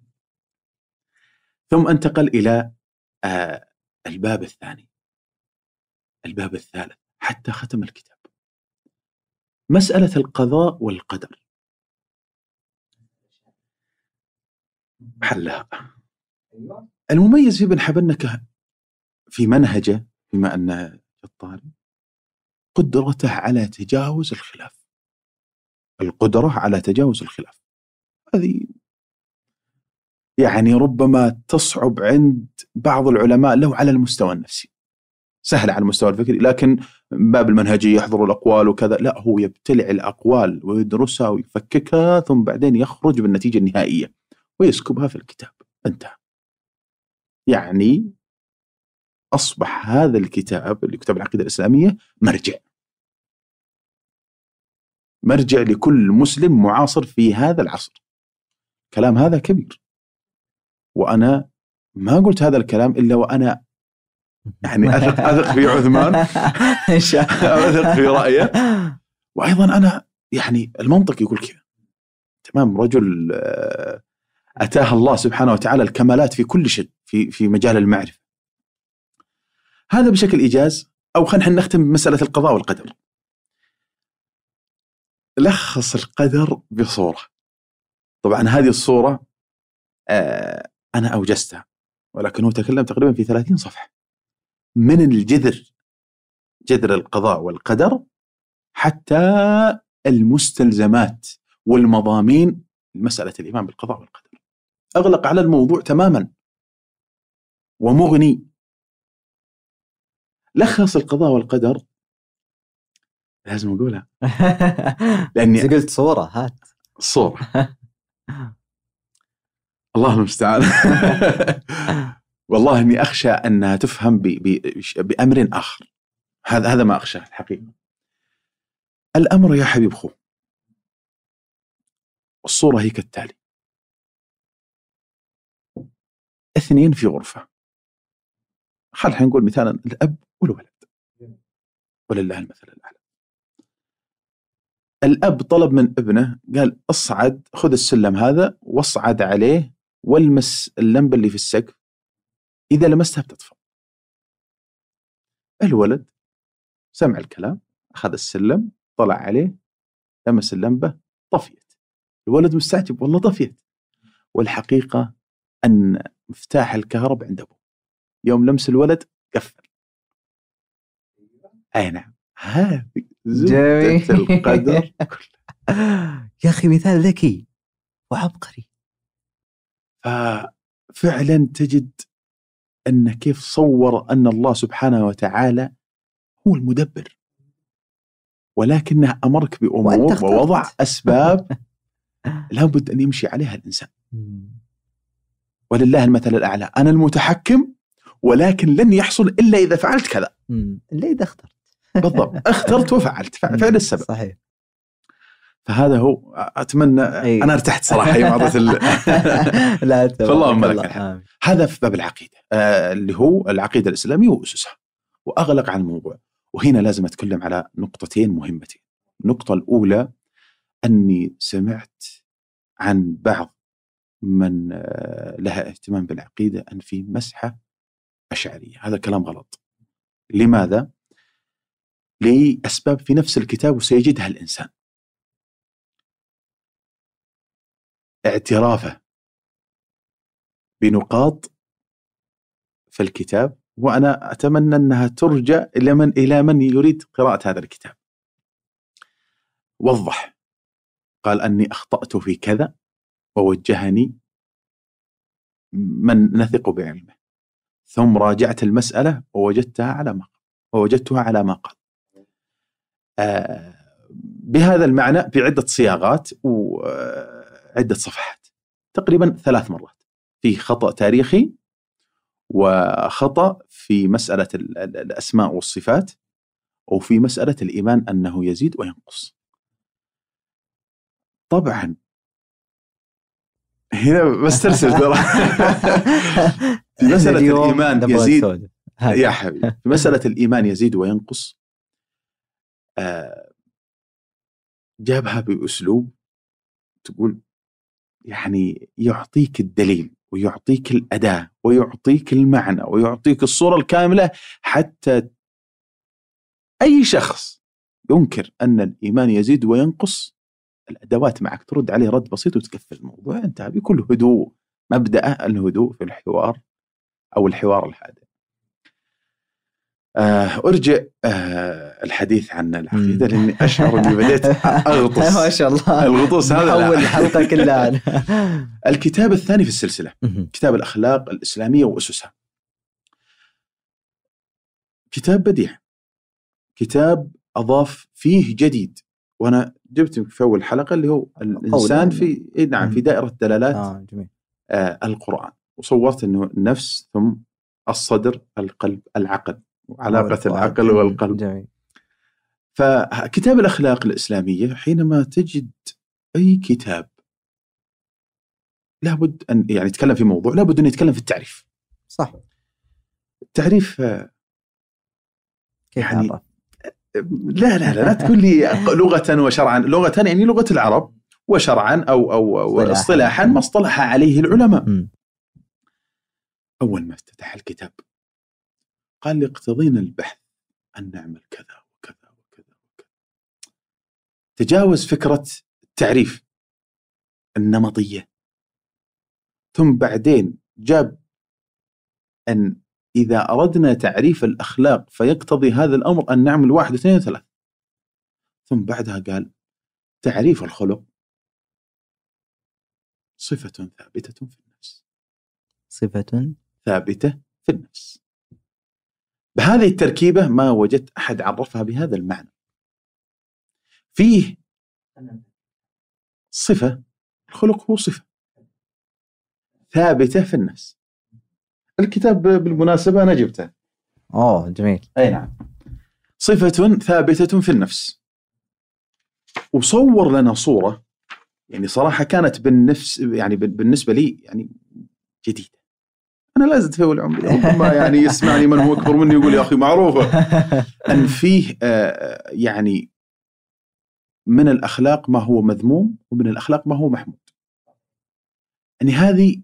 ثم انتقل إلى الباب الثاني، الباب الثالث، حتى ختم الكتاب، مسألة القضاء والقدر حلها. المميز في ابن حبنك في منهجه بما أنه جطاري قدرته على تجاوز الخلاف، القدرة على تجاوز الخلاف هذه يعني ربما تصعب عند بعض العلماء لو على المستوى النفسي، سهل على المستوى الفكري، لكن باب المنهجي يحضر الأقوال وكذا، لا هو يبتلع الأقوال ويدرسها ويفككها ثم بعدين يخرج بالنتيجة النهائية ويسكبها في الكتاب. انتهى. يعني أصبح هذا الكتاب اللي كتاب العقيدة الإسلامية مرجع لكل مسلم معاصر في هذا العصر. كلام هذا كبير، وأنا ما قلت هذا الكلام إلا وأنا يعني أثق في عثمان أثق في رأيه، وأيضا أنا يعني المنطق يقول كذا تمام. رجل أتاه الله سبحانه وتعالى الكمالات في كل شيء في مجال المعرفة. هذا بشكل إيجاز. أو خلينا نختم بمسألة القضاء والقدر. لخص القدر بصورة، طبعا هذه الصورة أنا أوجزتها، ولكن هو تكلم تقريبا في 30 صفحة من جذر القضاء والقدر حتى المستلزمات والمضامين لمسألة الإيمان بالقضاء والقدر. أغلق على الموضوع تماما ومغني. لخص القضاء والقدر، لازم أقولها
لأني قلت صورة، هات
الصورة الله المستعان. والله إني أخشى أنها تفهم بأمر آخر، هذا ما أخشى الحقيقة. الأمر يا حبيب خو، الصورة هي كالتالي: 2 في غرفة، خلينا نقول مثالا الأب والولد ولله المثل الأعلى. الأب طلب من ابنه، قال اصعد، خذ السلم هذا واصعد عليه والمس اللمبة اللي في السقف، إذا لمستها بتطفى. الولد سمع الكلام، أخذ السلم، طلع عليه، لمس اللمبة، طفيت. الولد مستعجب، والله طفيت. والحقيقة أن مفتاح الكهرباء عند أبوه، يوم لمس الولد قفل. أي نعم، هذه زبدة القدر كلها.
يا أخي مثال ذكي وعبقري.
ففعلا تجد أن كيف صور أن الله سبحانه وتعالى هو المدبر، ولكنه أمرك بأمور ووضع أسباب لابد أن يمشي عليها الإنسان. ولله المثل الأعلى، أنا المتحكم ولكن لن يحصل إلا إذا فعلت كذا،
إلا إذا اخترت.
بالضبط، اخترت وفعلت فعل السبب.
صحيح.
فهذا هو. أتمنى أنا ارتحت صراحة يوم عرضت
لا
فاللهم لك الحمد. هذا في باب العقيدة اللي هو العقيدة الإسلامية وأسسها، وأغلق عن الموضوع. وهنا لازم أتكلم على نقطتين مهمتين. النقطة الأولى أني سمعت عن بعض من لها اهتمام بالعقيدة أن في مسحة أشعرية. هذا كلام غلط. لماذا؟ لأسباب في نفس الكتاب وسيجدها الإنسان. اعترافه بنقاط في الكتاب، وأنا أتمنى أنها ترجع إلى من يريد قراءة هذا الكتاب. وضح، قال أني أخطأت في كذا ووجهني من نثق بعلمه، ثم راجعت المسألة ووجدتها على ما قال. بهذا المعنى بعدة صياغات وعدة صفحات، تقريبا 3 مرات، في خطأ تاريخي وخطأ في مسألة الأسماء والصفات، وفي مسألة الإيمان أنه يزيد وينقص. طبعا هنا بسترسل ترى. في مسألة الإيمان يزيد يا حبيبي، في مسألة الإيمان يزيد وينقص جابها بأسلوب تقول يعني يعطيك الدليل ويعطيك الأداة ويعطيك المعنى ويعطيك الصورة الكاملة، حتى أي شخص ينكر أن الإيمان يزيد وينقص الأدوات معك ترد عليه رد بسيط وتكفل الموضوع، انتهى بكل هدوء. مبدأ الهدوء في الحوار أو الحوار الهادئ. أرجع الحديث عن العقيدة لأني أشعر أني بديت أغطس.
ما شاء الله،
الغطوس هذا
أول الحلقة كلها.
الكتاب الثاني في السلسلة كتاب الأخلاق الإسلامية وأسسها. كتاب بديع، كتاب أضاف فيه جديد، وأنا جبت في أول حلقة اللي هو الإنسان في في دائرة دلالات القرآن، وصورت أنه النفس ثم الصدر القلب العقل وعلاقة العقل والقلب.
جميل.
فكتاب الأخلاق الإسلامية حينما تجد أي كتاب لابد أن يعني يتكلم في موضوع، لابد أن يتكلم في التعريف.
صح.
التعريف
كيف
يعني لا تقول لي لغة وشرعا. لغة يعني لغة العرب، وشرعا أو اصطلاحا ما اصطلح عليه العلماء. أول ما افتتح الكتاب قال لي اقتضينا البحث أن نعمل كذا وكذا وكذا وكذا. تجاوز فكرة التعريف النمطية، ثم بعدين جاب أن إذا أردنا تعريف الأخلاق فيقتضي هذا الأمر أن نعمل 1 2 3. ثم بعدها قال تعريف الخلق صفة ثابتة في النفس.
صفة
ثابتة في النفس. بهذه التركيبة ما وجدت أحد عرفها بهذا المعنى. فيه صفة، الخلق هو صفة ثابتة في النفس. الكتاب بالمناسبة أنا جبته.
جميل.
أي نعم. صفة ثابتة في النفس، وصور لنا صورة يعني صراحة كانت بالنسبة لي يعني جديدة. أنا لا زلت في العمر، ربما يعني يسمعني من هو أكبر مني يقول يا أخي معروفة أن فيه يعني من الأخلاق ما هو مذموم ومن الأخلاق ما هو محمود. يعني هذه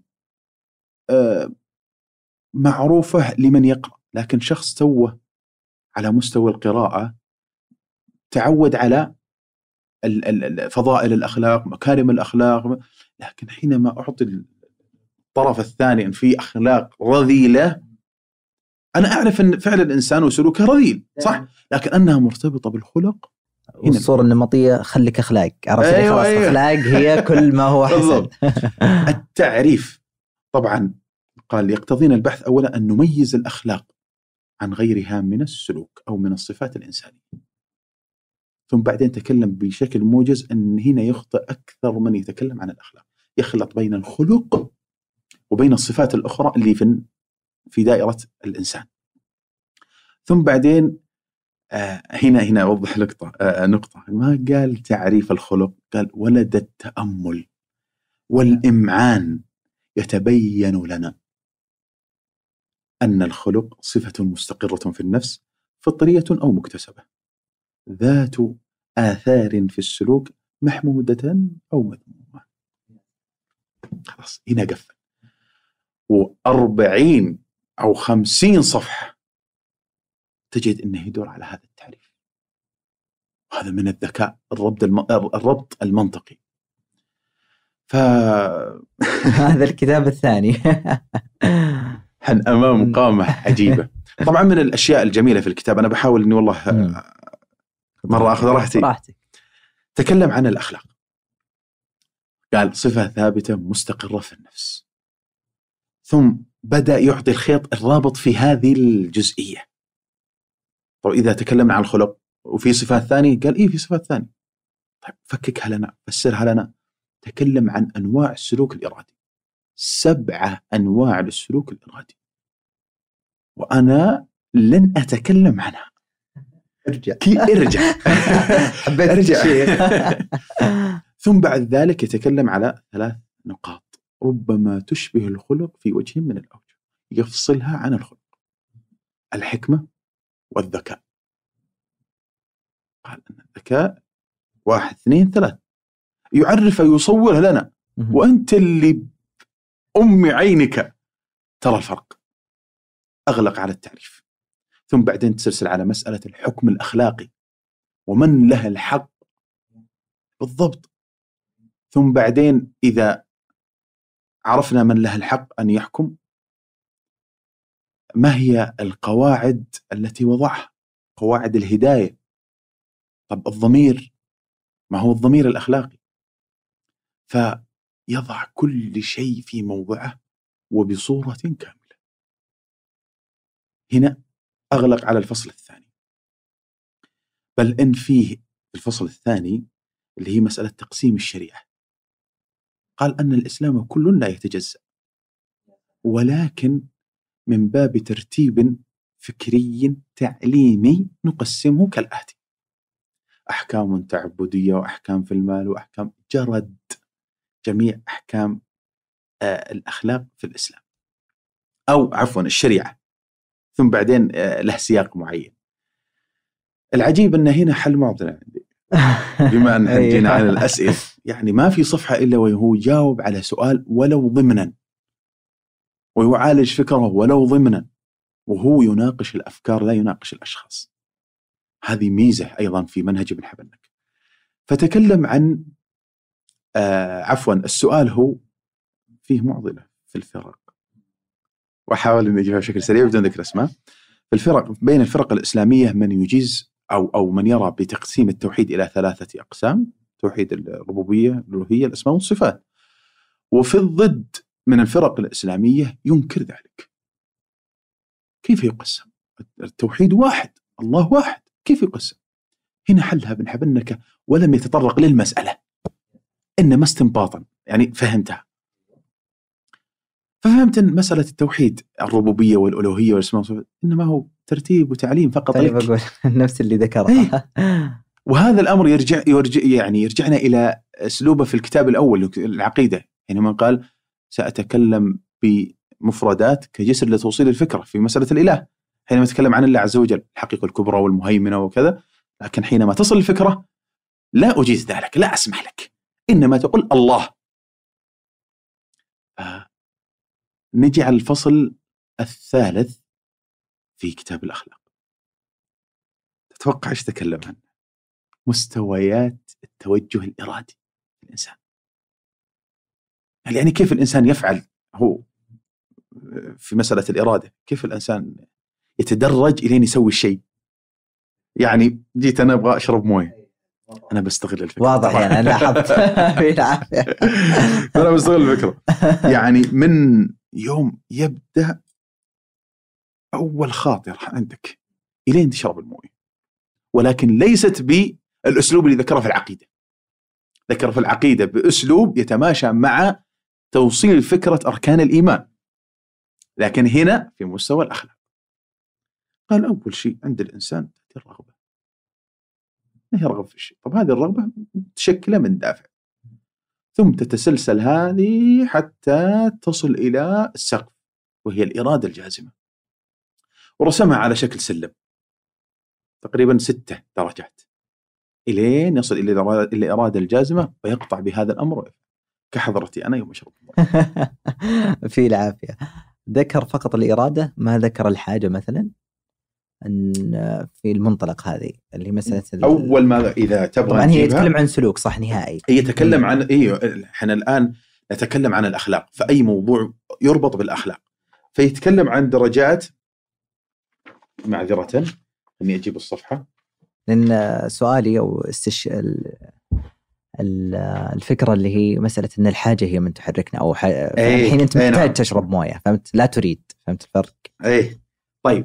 معروفة لمن يقرأ، لكن شخص توه على مستوى القراءة تعود على فضائل الأخلاق مكارم الأخلاق، لكن حينما أعطي الطرف الثاني أن في أخلاق رذيلة، أنا أعرف أن فعل الإنسان وسلوكه رذيل صح، لكن أنها مرتبطة بالخلق
والصورة النمطية خليك أخلاق، عرفت؟
أيوة
خلاص
أيوة.
أخلاق هي كل ما هو حسن.
التعريف طبعا قال يقتضينا البحث أولا أن نميز الأخلاق عن غيرها من السلوك أو من الصفات الإنسانية. ثم بعدين تكلم بشكل موجز أن هنا يخطئ أكثر من يتكلم عن الأخلاق، يخلط بين الخلق وبين الصفات الأخرى اللي في دائرة الإنسان. ثم بعدين هنا أوضح نقطة، ما قال تعريف الخلق، قال ولد التأمل والإمعان يتبين لنا أن الخلق صفة مستقرة في النفس فطرية أو مكتسبة ذات آثار في السلوك محمودة أو مذمومة. خلاص هنا قفل. 40 أو 50 صفحة تجد أنه يدور على هذا التعريف، وهذا من الذكاء، الربط المنطقي.
هذا الكتاب الثاني
حن أمام قامة عجيبة. طبعا من الأشياء الجميلة في الكتاب، أنا بحاول أني والله مرة أخذ راحتي، تكلم عن الأخلاق، قال صفة ثابتة مستقرة في النفس، ثم بدأ يعطي الخيط الرابط في هذه الجزئية. طيب إذا تكلمنا عن الخلق وفي صفات ثانية، قال إيه في صفات ثانية، طيب فككها لنا، فسرها لنا. تكلم عن أنواع السلوك الإرادي، 7 أنواع للسلوك الإرادي، وأنا لن أتكلم عنها. ارجع
حبيت ارجع.
ثم بعد ذلك يتكلم على 3 نقاط ربما تشبه الخلق في وجه من الأوجه، يفصلها عن الخلق: الحكمة والذكاء. قال أن الذكاء 1 2 3، يعرف يصورها لنا، وأنت اللي أم عينك ترى الفرق. أغلق على التعريف، ثم بعدين تسلسل على مسألة الحكم الأخلاقي ومن له الحق بالضبط. ثم بعدين إذا عرفنا من له الحق أن يحكم، ما هي القواعد التي وضعها، قواعد الهداية. طب الضمير، ما هو الضمير الأخلاقي؟ فيضع كل شيء في موضعه وبصورة كاملة. هنا أغلق على الفصل الثاني، بل إن فيه الفصل الثاني اللي هي مسألة تقسيم الشريعة، قال أن الإسلام كل لا يتجزأ، ولكن من باب ترتيب فكري تعليمي نقسمه كالآتي: أحكام تعبدية، وأحكام في المال، وأحكام جرد، جميع أحكام الأخلاق في الإسلام، أو عفوا الشريعة، ثم بعدين له سياق معين. العجيب أن هنا حل معضلة عندي، بما أن جينا على الأسئلة، يعني ما في صفحة إلا وهو يجاوب على سؤال ولو ضمنا، ويعالج فكره ولو ضمنا، وهو يناقش الأفكار لا يناقش الأشخاص. هذه ميزة أيضا في منهج ابن حبنك. فتكلم عن عفوا السؤال هو فيه معضلة في الفرق، وأحاول أن أجيبها بشكل سريع بدون ذكر اسماء. في الفرق بين الفرق الإسلامية من يجيز أو من يرى بتقسيم التوحيد إلى 3 أقسام: توحيد الربوبية، الألوهية، الأسماء والصفات. وفي الضد من الفرق الإسلامية ينكر ذلك. كيف يقسم؟ التوحيد واحد، الله واحد، كيف يقسم؟ هنا حلها ابن حبنك ولم يتطرق للمسألة، إنما استنباطا، يعني فهمتها. ففهمت أن مسألة التوحيد الربوبية والألوهية والأسماء والصفات إنما هو ترتيب وتعليم فقط.
طيب أقول نفس اللي ذكرها.
وهذا الأمر يرجعنا إلى أسلوبه في الكتاب الأول العقيدة، حينما قال سأتكلم بمفردات كجسر لتوصيل الفكرة في مسألة الإله، حينما يتكلم عن الله عز وجل الحقيقة الكبرى والمهيمنة وكذا. لكن حينما تصل الفكرة لا أجيز ذلك، لا أسمح لك، إنما تقول الله. نجي على الفصل الثالث في كتاب الأخلاق. تتوقع إيش تكلم عنه؟ مستويات التوجه الإرادي في الإنسان. يعني كيف الإنسان يفعل هو في مسألة الإرادة، كيف الإنسان يتدرج إلين يسوي الشيء. يعني جيت أنا أبغى أشرب موية، أنا بستغل الفكرة.
واضح يعني أنا لاحظت في العافية.
أنا بستغل الفكرة. يعني من يوم يبدأ أول خاطر عندك إلين تشرب الموية، ولكن ليست بالأسلوب اللي ذكره في العقيدة. ذكر في العقيدة بأسلوب يتماشى مع توصيل فكرة أركان الإيمان، لكن هنا في مستوى الأخلاق. قال أول شيء عند الإنسان الرغبة. ما هي رغبة في الشيء؟ طب هذه الرغبة متشكلة من دافع، ثم تتسلسل هذه حتى تصل إلى السقف وهي الإرادة الجازمة، ورسمها على شكل سلم تقريبا 6 درجات إلين يصل إلى الإرادة الجازمة ويقطع بهذا الأمر كحضرتي أنا يوم أشرب.
في العافية. ذكر فقط الإرادة، ما ذكر الحاجة مثلا، أن في المنطلق هذه اللي مسألة
أول ما إذا تبغى
طبعا هي يتكلم عن سلوك صح نهائي،
هي يتكلم عن إحنا الآن نتكلم عن الأخلاق، فأي موضوع يربط بالأخلاق فيتكلم عن درجات. معذرة إني أجيب الصفحة،
لأن سؤالي أو الفكرة اللي هي مسألة أن الحاجة هي من تحركنا أو الحين أنت محتاج تشرب موية، فهمت؟ لا تريد، فهمت الفرق؟
طيب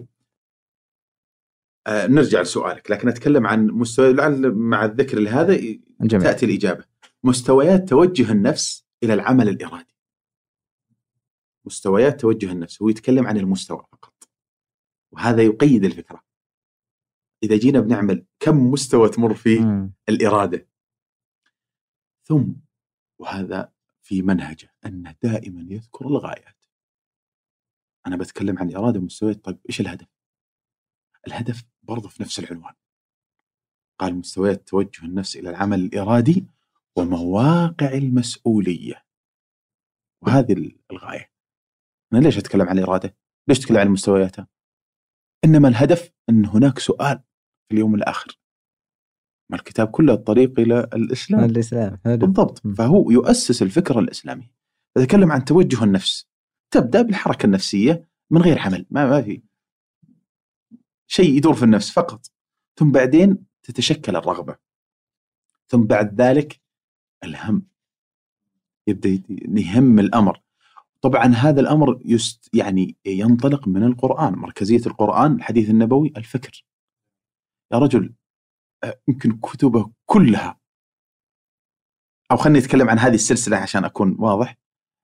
نرجع لسؤالك، لكن أتكلم عن مستوى لعل مع الذكر لهذا تأتي الإجابة. مستويات توجه النفس إلى العمل الإرادي. مستويات توجه النفس، هو يتكلم عن المستوى فقط، وهذا يقيد الفكرة. إذا جينا بنعمل كم مستوى تمر فيه الإرادة، ثم وهذا في منهجه أنه دائما يذكر الغايات. أنا بتكلم عن إرادة ومستويات، طيب إيش الهدف؟ الهدف برضه في نفس العنوان، قال مستويات توجه النفس إلى العمل الإرادي ومواقع المسؤولية، وهذه الغاية. أنا ليش أتكلم عن الإرادة؟ ليش أتكلم عن مستوياتها؟ إنما الهدف أن هناك سؤال في اليوم الآخر. ما الكتاب كله الطريق إلى الإسلام بالضبط، فهو يؤسس الفكرة الإسلامية. يتكلم عن توجه النفس، تبدأ بالحركة النفسية من غير عمل، ما في شيء يدور في النفس فقط، ثم بعدين تتشكل الرغبة، ثم بعد ذلك الهم، يبدأ يهم الأمر. طبعا هذا الأمر يعني ينطلق من القرآن، مركزية القرآن الحديث النبوي الفكر. يا رجل يمكن كتبه كلها، أو خلني أتكلم عن هذه السلسلة عشان أكون واضح،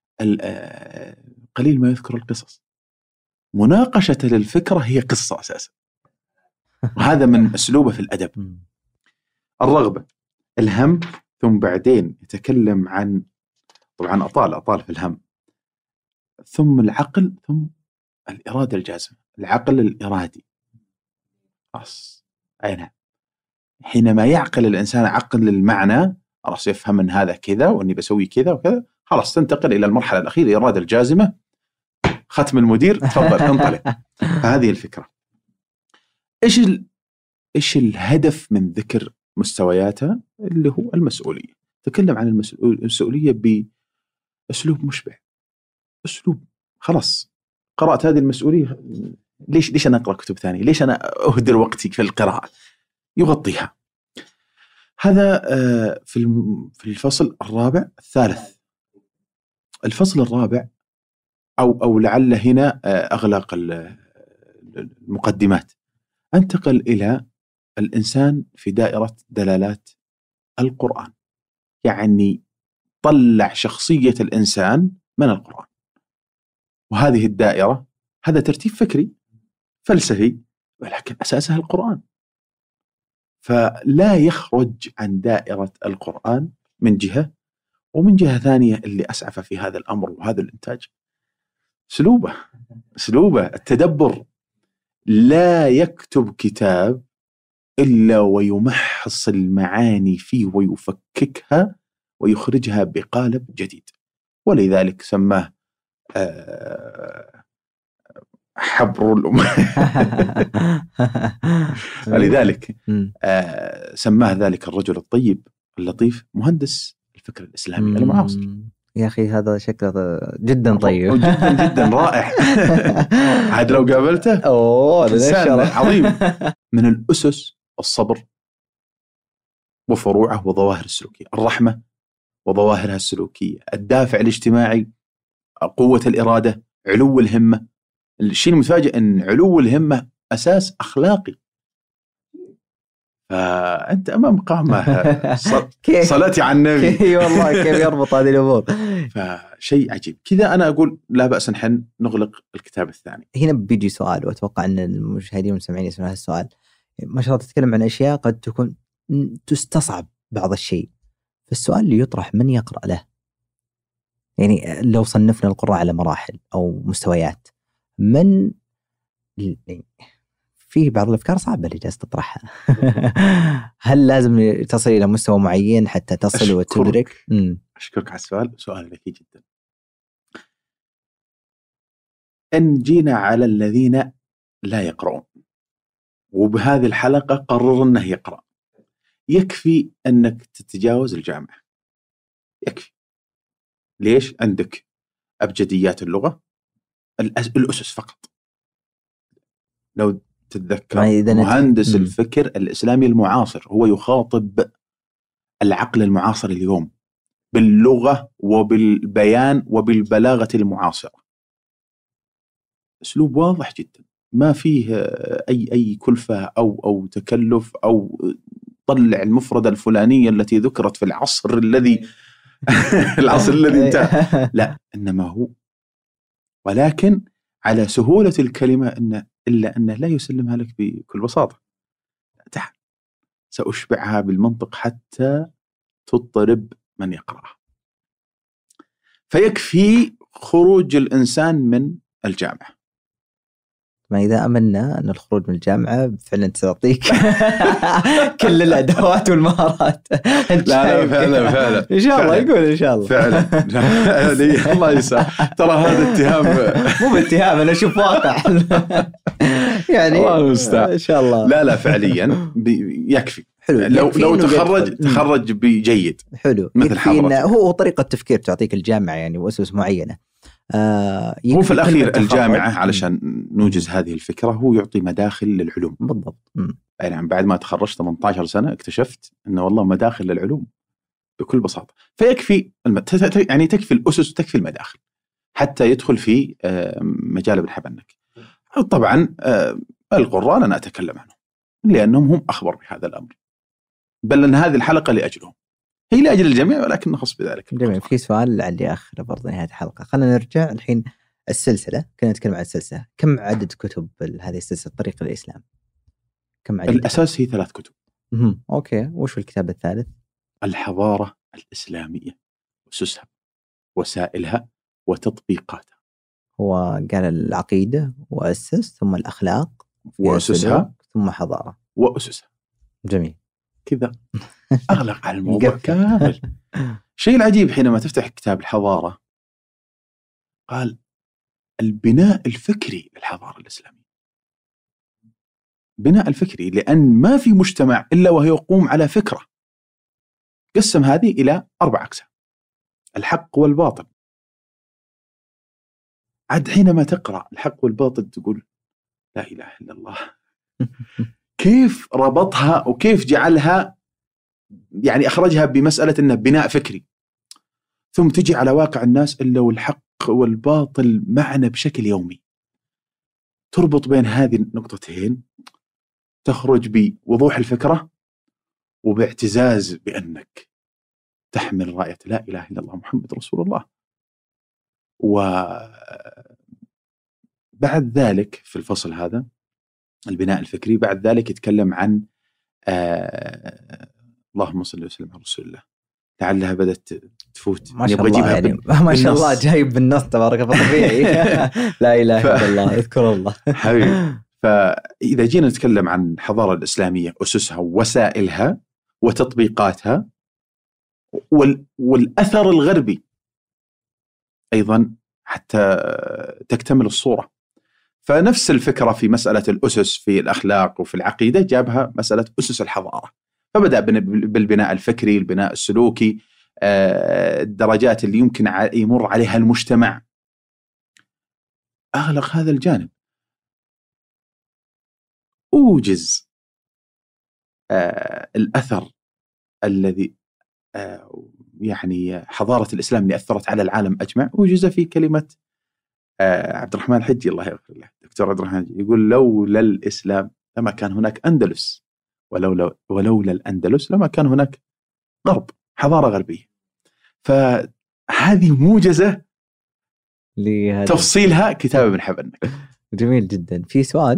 قليل ما يذكر القصص. مناقشة للفكرة هي قصة أساسا، وهذا من أسلوبه في الأدب. الرغبة، الهم، ثم بعدين يتكلم عن، طبعا أطال في الهم، ثم العقل، ثم الإرادة الجازمة. العقل الإرادي نعم، حينما يعقل الإنسان عقل المعنى، خلاص يفهم أن هذا كذا وأني بسوي كذا وكذا، خلاص تنتقل إلى المرحلة الأخيرة، الإرادة الجازمة، ختم المدير، تفضل انطلق. فهذه الفكرة. إيش الهدف من ذكر مستوياتها؟ اللي هو المسؤولية. تكلم عن المسؤولية بأسلوب مشبع، أسلوب خلاص قرأت هذه المسؤولية، ليش أنا أقرأ كتب ثانية؟ ليش أنا أهدر وقتي في القراءة؟ يغطيها. هذا في الفصل الرابع الثالث. الفصل الرابع أو لعل هنا أغلق المقدمات، انتقل إلى الإنسان في دائرة دلالات القرآن، يعني طلع شخصية الإنسان من القرآن. وهذه الدائرة هذا ترتيب فكري فلسفي، ولكن أساسها القرآن، فلا يخرج عن دائرة القرآن من جهة، ومن جهة ثانية اللي أسعف في هذا الأمر وهذا الإنتاج أسلوبه التدبر. لا يكتب كتاب إلا ويمحص المعاني فيه ويفككها ويخرجها بقالب جديد، ولذلك سماه حبر لذلك سماه ذلك الرجل الطيب اللطيف مهندس الفكر الإسلامي المعاصر.
يا أخي هذا شكله جدا طيب،
جدا رائع. عاد لو قابلته
إنسان
عظيم. من الأسس الصبر وفروعه وظواهر السلوكية. الرحمة وظواهرها السلوكية، الدافع الاجتماعي، قوة الإرادة، علو الهمة. الشيء المفاجئ أن علو الهمة أساس أخلاقي. فأنت أمام قامة صلاتي على النبي.
والله كيف يربط هذه الأمور.
فشيء عجيب كذا. أنا أقول لا بأس نحن نغلق الكتاب الثاني.
هنا بيجي سؤال، وأتوقع أن المشاهدين والمستمعين يسمعون هذا السؤال. ما شاء الله تتكلم عن أشياء قد تكون تستصعب بعض الشيء، فالسؤال اللي يطرح من يقرأ له؟ يعني لو صنفنا القراء على مراحل أو مستويات، من فيه بعض الأفكار صعبة اللي جالس تطرحها. هل لازم تصل إلى مستوى معين حتى تصل وتدرك؟
أشكرك على السؤال، سؤال ذكي جدا. إن جينا على الذين لا يقرؤون، وبهذه الحلقة قرر أنه يقرأ، يكفي أنك تتجاوز الجامعة، يكفي. ليش؟ عندك أبجديات اللغة، الأسس فقط. لو تتذكر مهندس الفكر الإسلامي المعاصر هو يخاطب العقل المعاصر اليوم باللغة وبالبيان وبالبلاغة المعاصرة، أسلوب واضح جدا، ما فيه أي كلفة أو تكلف أو طلع المفردة الفلانية التي ذكرت في العصر الذي العصر الذي انتهى، لا، إنما هو، ولكن على سهولة الكلمة إلا أنه لا يسلمها لك بكل بساطة. تعال سأشبعها بالمنطق حتى تضطرب من يقرأها. فيكفي خروج الإنسان من الجامعة.
ما إذا أمنا أن الخروج من الجامعة فعلا تعطيك كل الأدوات والمهارات.
لا فعلا
إن شاء الله يقول إن شاء الله
فعلا. الله يسعد. ترى هذا اتهام،
مو باتهام، أنا أشوف واقع. يعني إن شاء الله.
لا فعليا يكفي.
حلو.
لو تخرج بجيد،
حلو،
مثل حضرتك.
هو طريقة تفكير تعطيك الجامعة يعني وأسس معينة.
هو في الأخير الجامعة علشان نوجز هذه الفكرة هو يعطي مداخل للعلوم.
بالضبط.
يعني بعد ما تخرجت 18 سنة اكتشفت أنه والله مداخل للعلوم بكل بساطة. فيكفي يعني تكفي الأسس وتكفي المداخل حتى يدخل في مجال ابن حبنك. طبعا القراء أنا أتكلم عنهم لأنهم هم أخبر بهذا الأمر، بل أن هذه الحلقة لأجلهم، هي لأجل الجميع ولكن نخص بذلك.
جميل. في سؤال لعلي أخر برضه نهاية الحلقة. خلينا نرجع الحين السلسلة، كنا نتكلم عن السلسلة. كم عدد كتب هذه السلسلة طريق الإسلام؟ كم عدد؟
الأساس هي 3 كتب.
أوكي. وش الكتاب الثالث؟
الحضارة الإسلامية، أسسها وسائلها وتطبيقاتها.
هو قال العقيدة وأسس، ثم الأخلاق
وأسسها،
ثم حضارة
وأسسها.
جميل
كذا أغلق على الموضوع كامل. شيء العجيب حينما تفتح كتاب الحضارة قال البناء الفكري للحضارة الإسلامية. بناء الفكري، لأن ما في مجتمع إلا وهو يقوم على فكرة. قسم هذه إلى 4 أقسام: الحق والباطل. عاد حينما تقرأ الحق والباطل تقول لا إله إلا الله. كيف ربطها وكيف جعلها، يعني أخرجها بمسألة أنه بناء فكري، ثم تجي على واقع الناس إلا والحق والباطل معنا بشكل يومي. تربط بين هذه النقطتين تخرج بوضوح الفكرة وباعتزاز بأنك تحمل راية لا إله إلا الله محمد رسول الله. وبعد ذلك في الفصل هذا البناء الفكري، بعد ذلك يتكلم عن اللهم صل وسلم على رسول الله. لعلها بدأت تفوت،
ما شاء الله يعني ما شاء الله جايب بالنص تبارك الله طبيعي. لا إله إلا الله، اذكر الله
حبيبي. فإذا جينا نتكلم عن الحضارة الإسلامية، أسسها ووسائلها وتطبيقاتها والأثر الغربي أيضا حتى تكتمل الصورة. فنفس الفكرة في مسألة الأسس في الأخلاق وفي العقيدة جابها مسألة أسس الحضارة. فبدأ بالبناء الفكري، البناء السلوكي، الدرجات اللي يمكن يمر عليها المجتمع. أغلق هذا الجانب، أوجز الأثر الذي يعني حضارة الإسلام اللي أثرت على العالم أجمع، وجزء في كلمة عبد الرحمن الحجي الله يغفر له، دكتور عبد الرحمن الحجي، يقول لولا الإسلام لما كان هناك أندلس، ولولا الأندلس لما كان هناك غرب، حضارة غربية. فهذه موجزة تفصيلها كتاب ابن حبنك.
جميل جدا. في سؤال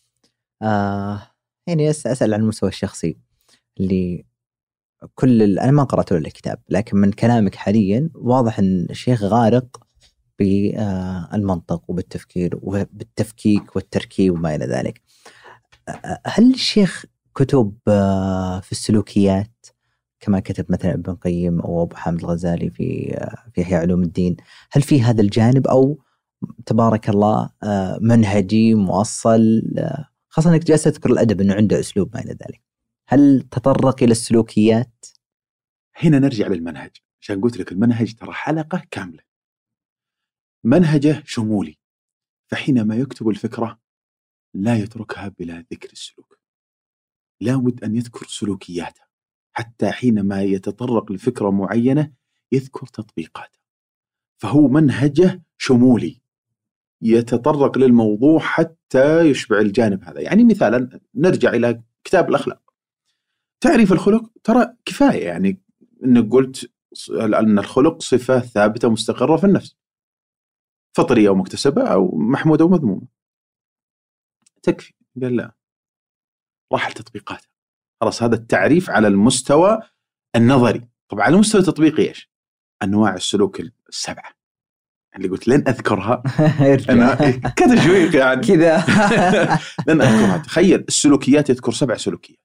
يعني أسأل عن المستوى الشخصي، اللي أنا ما قرأت له الكتاب، لكن من كلامك حاليا واضح أن الشيخ غارق بالمنطق وبالتفكير وبالتفكيك والتركيب وما إلى ذلك. هل الشيخ كتب في السلوكيات كما كتب مثلا ابن القيم أو أبو حامد الغزالي في إحياء علوم الدين؟ هل في هذا الجانب، أو تبارك الله منهجي موصل، خاصة أنك جالس تذكر الأدب أنه عنده أسلوب ما إلى ذلك؟ هل تطرق إلى السلوكيات؟
هنا نرجع للمنهج، عشان قلت لك المنهج ترى حلقة كاملة، منهجه شمولي، فحينما يكتب الفكرة لا يتركها بلا ذكر السلوك، لا بد أن يذكر سلوكياتها، حتى حينما يتطرق لفكرة معينة يذكر تطبيقاتها. فهو منهجه شمولي يتطرق للموضوع حتى يشبع الجانب هذا. يعني مثالا نرجع إلى كتاب الأخلاق، تعريف الخلق ترى كفاية، يعني إنك قلت أن الخلق صفة ثابتة مستقرة في النفس، فطرية أو مكتسبة أو محمودة أو مذمومة، تكفي. قال لا، راح التطبيقات. خلاص، هذا التعريف على المستوى النظري. طبعا على المستوى التطبيقي إيش؟ أنواع السلوك السبعة اللي قلت لن أذكرها أنا كتشويق يعني
كذا
لن أذكرها. تخيل السلوكيات يذكر 7 سلوكيات،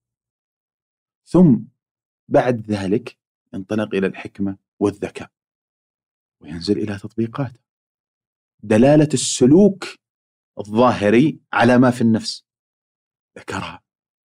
ثم بعد ذلك ينطلق إلى الحكمة والذكاء وينزل إلى تطبيقات دلالة السلوك الظاهري على ما في النفس ذكرها.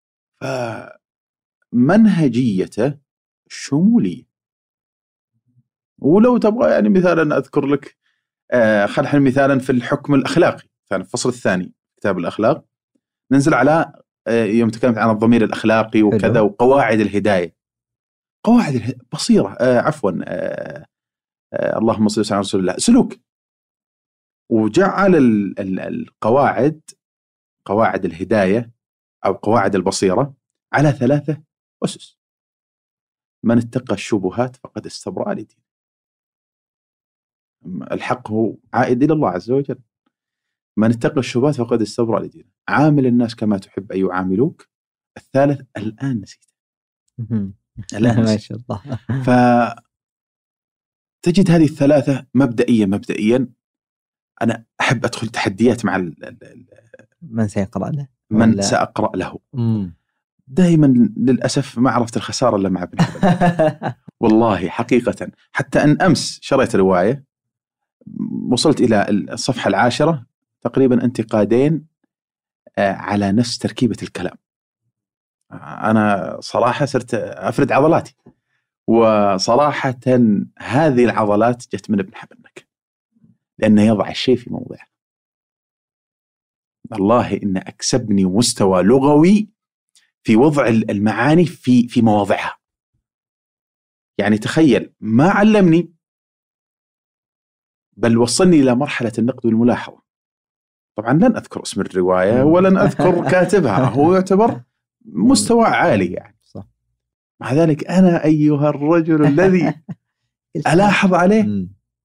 فمنهجيته شمولية. ولو تبغى يعني مثالا أذكر لك خلينا مثالا في الحكم الأخلاقي، في الفصل الثاني كتاب الأخلاق ننزل على يوم تكلمت عن الضمير الأخلاقي وكذا
حلو.
وقواعد الهداية، قواعد بصيرة عفوا اللهم صل وسلم على رسول الله، سلوك. وجعل القواعد، قواعد الهداية أو قواعد البصيرة، على 3 أسس. من اتقى الشبهات فقد استبرأ لدينه. الحق هو عائد إلى الله عز وجل. من اتقى الشبهات فقد استبرأ لدينه. عامل الناس كما تحب أن يعاملوك. الثالث الآن نسيت.
ما شاء الله.
فتجد هذه الثلاثة مبدئيا أنا أحب أدخل تحديات مع
من سيقرأ له،
من سأقرأ له. دائما للأسف ما عرفت الخسارة إلا مع ابن حبن. والله حقيقة، حتى أن أمس شريت رواية وصلت إلى الصفحة 10 تقريبا انتقادين على نفس تركيبة الكلام. أنا صراحة صرت أفرد عضلاتي، وصراحة هذه العضلات جت من ابن حبنك، لأنه يضع الشيء في موضعه. الله إن أكسبني مستوى لغوي في وضع المعاني في مواضعها. يعني تخيل، ما علمني بل وصلني إلى مرحلة النقد والملاحظة. طبعا لن أذكر اسم الرواية ولن أذكر كاتبها، هو يعتبر مستوى عالي يعني. مع ذلك أنا أيها الرجل الذي ألاحظ عليه.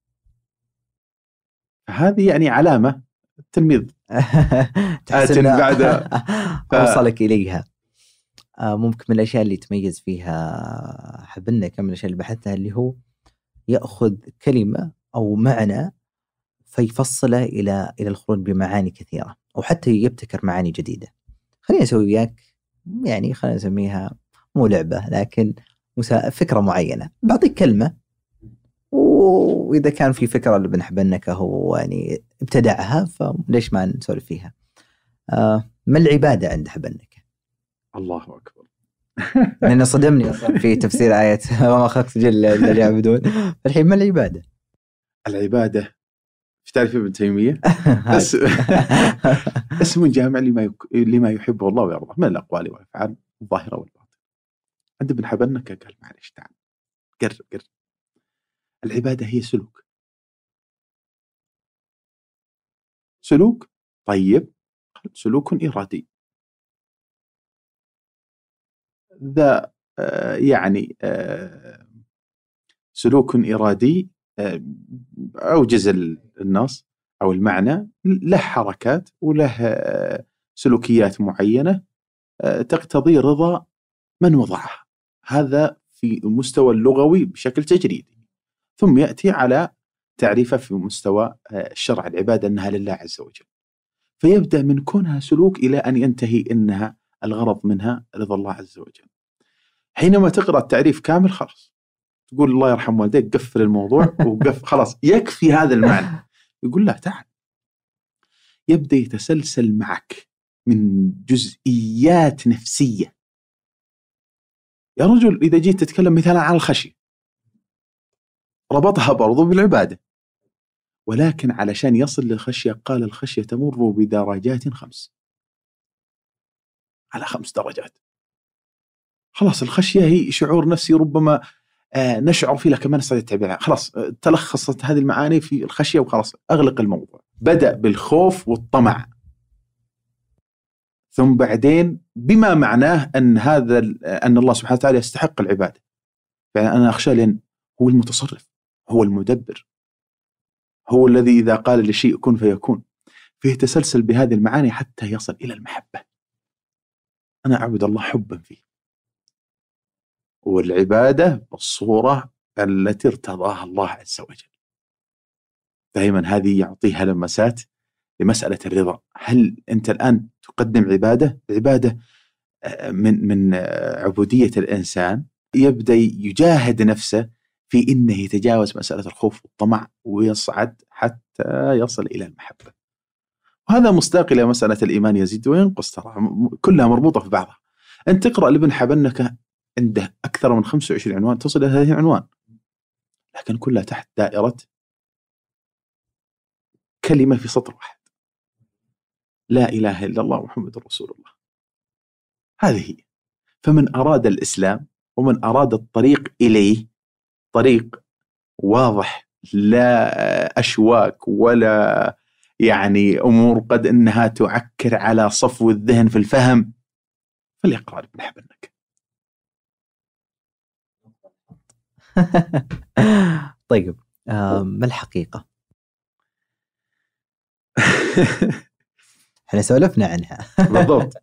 هذه يعني علامة التلميذ بعد
أوصلك إليها. ممكن من الأشياء اللي تميز فيها حبنا، كم من الأشياء اللي بحثها، اللي هو يأخذ كلمة أو معنى فيفصله إلى الخروج بمعاني كثيرة، أو حتى يبتكر معاني جديدة. خلينا نسوي وياك، يعني خلينا نسميها مو لعبة، لكن فكرة معينة. بعطيك كلمة، وإذا كان في فكرة اللي بنحبنك هو يعني ابتدعها، فليش ما نسولف فيها. ما العبادة عند حبنك؟
الله أكبر.
لأنه صدمني في تفسير آية وما خلقت جل الذين يعبدون. الحين ما العبادة؟
العبادة في تعريف ابن تيمية اسم جامع لما يحبه الله ويرضاه من الأقوال والأفعال الظاهرة والباطنة. عند ابن حبنكة قال معلش تعال قرب. العبادة هي سلوك طيب، سلوك إرادي. ذا يعني سلوك إرادي أوجز النص أو المعنى، له حركات وله سلوكيات معينة تقتضي رضا من وضعها. هذا في المستوى اللغوي بشكل تجريدي، ثم يأتي على تعريفه في مستوى الشرع العبادة أنها لله عز وجل، فيبدأ من كونها سلوك إلى أن ينتهي أنها الغرض منها رضا الله عز وجل. حينما تقرأ التعريف كامل خلاص تقول الله يرحم والديك، قفل الموضوع وقف خلاص يكفي هذا المعنى. يقول لا تعال، يبدأ يتسلسل معك من جزئيات نفسية. يا رجل إذا جيت تتكلم مثلا عن الخشية ربطها برضو بالعبادة، ولكن علشان يصل للخشية قال الخشية تمر بدرجات 5، على 5 درجات. خلاص الخشية هي شعور نفسي ربما نشعر فيه لكن ما نستطيع التعبير. خلاص تلخصت هذه المعاني في الخشية وخلاص أغلق الموضوع. بدأ بالخوف والطمع، ثم بعدين بما معناه أن الله سبحانه وتعالى يستحق العبادة. يعني أنا أخشى لأن هو المتصرف، هو المدبر، هو الذي إذا قال لشيء كن فيكون. فيه تسلسل بهذه المعاني حتى يصل إلى المحبة. أنا أعبد الله حبا فيه، والعبادة بالصورة التي ارتضاها الله عز وجل. دائما هذه يعطيها لمسات لمسألة الرضا. هل أنت الآن تقدم عبادة من عبودية الإنسان، يبدأ يجاهد نفسه في إنه يتجاوز مسألة الخوف والطمع ويصعد حتى يصل إلى المحبة. وهذا مصداق إلى مسألة الإيمان يزيد وينقص، ترى كلها مربوطة في بعضها. أنت تقرأ لابن حبنكة عنده أكثر من 25 عنوان، تصل إلى 30 عنوان، لكن كلها تحت دائرة كلمة في سطر واحد: لا إله إلا الله محمد رسول الله. هذه هي. فمن أراد الإسلام ومن أراد الطريق إليه طريق واضح، لا أشواك ولا يعني أمور قد أنها تعكر على صفو الذهن في الفهم، فليقرأ ابن حبنكة.
طيب ما الحقيقة؟ احنا سولفنا عنها.
بالضبط.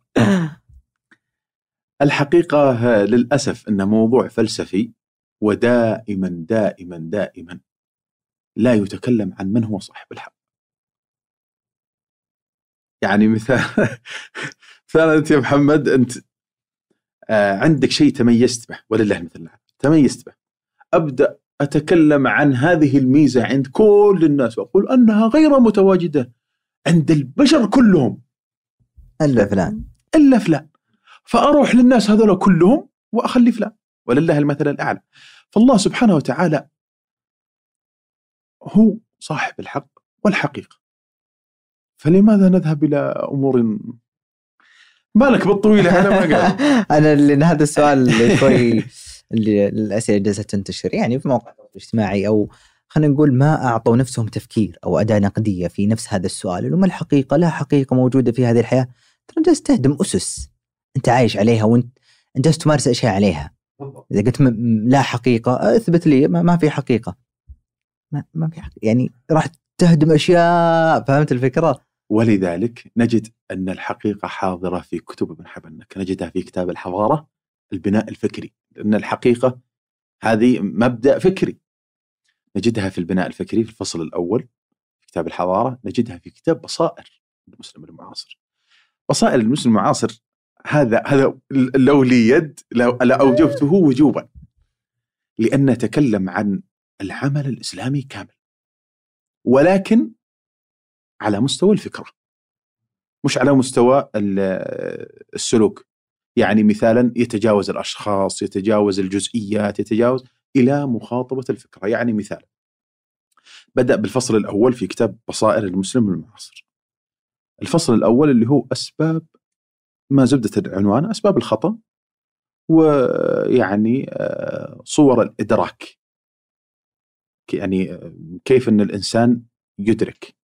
الحقيقة للأسف أنه موضوع فلسفي، ودائما دائما دائما لا يتكلم عن من هو صاحب الحق. يعني مثلا أنت يا محمد أنت عندك شيء تميزت به، ولله المثل الأعلى، تميزت به، أبدأ أتكلم عن هذه الميزة عند كل الناس وأقول أنها غير متواجدة عند البشر كلهم إلا فلان، فأروح للناس هذول كلهم وأخلي فلان، ولله المثل الأعلى. فالله سبحانه وتعالى هو صاحب الحق والحقيقة، فلماذا نذهب إلى أمور مالك بالطويلة؟ أنا ما قال
أنا لأن هذا السؤال شوي اللي الأسئلة جالسة تنتشر يعني في مواقع اجتماعي، أو خلينا نقول ما أعطوا نفسهم تفكير أو أداة نقدية في نفس هذا السؤال، إنه ما الحقيقة؟ لا حقيقة موجودة في هذه الحياة. ترى جالس تهدم أسس أنت عايش عليها، وأنت جالس تمارس أشياء عليها. إذا قلت لا حقيقة، أثبت لي ما في حقيقة، ما في حقيقة، يعني راح تهدم أشياء. فهمت الفكرة؟
ولذلك نجد أن الحقيقة حاضرة في كتب ابن حبنكة. نجدها في كتاب الحضارة، البناء الفكري، لأن الحقيقة هذه مبدأ فكري. نجدها في البناء الفكري في الفصل الأول في كتاب الحضارة. نجدها في كتاب بصائر المسلم المعاصر. بصائر المسلم المعاصر هذا لو لي يد لأوجبته وجوبا، لأن تكلم عن العمل الإسلامي كامل، ولكن على مستوى الفكرة مش على مستوى السلوك. يعني مثالا يتجاوز الأشخاص، يتجاوز الجزئيات، يتجاوز إلى مخاطبة الفكرة. يعني مثال، بدأ بالفصل الأول في كتاب بصائر المسلم المعاصر. الفصل الأول اللي هو أسباب، ما زبدة العنوان، أسباب الخطأ ويعني صور الإدراك، يعني كيف أن الإنسان يدرك.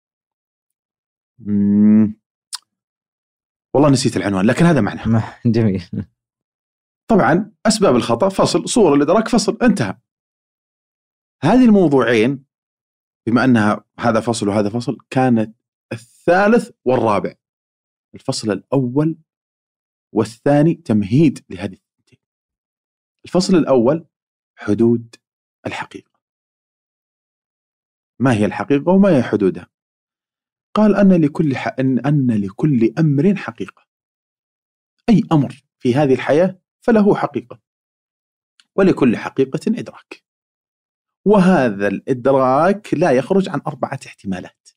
والله نسيت العنوان لكن هذا معنى
جميل.
طبعا أسباب الخطأ فصل، صور الإدراك فصل، انتهى. هذه الموضوعين بما أنها هذا فصل وهذا فصل، كانت الثالث والرابع، الفصل الأول والثاني تمهيد لهذه الثنتين. الفصل الأول حدود الحقيقة، ما هي الحقيقة وما هي حدودها؟ قال أن لكل أمر حقيقة، أي أمر في هذه الحياة فله حقيقة، ولكل حقيقة إدراك، وهذا الإدراك لا يخرج عن 4 احتمالات.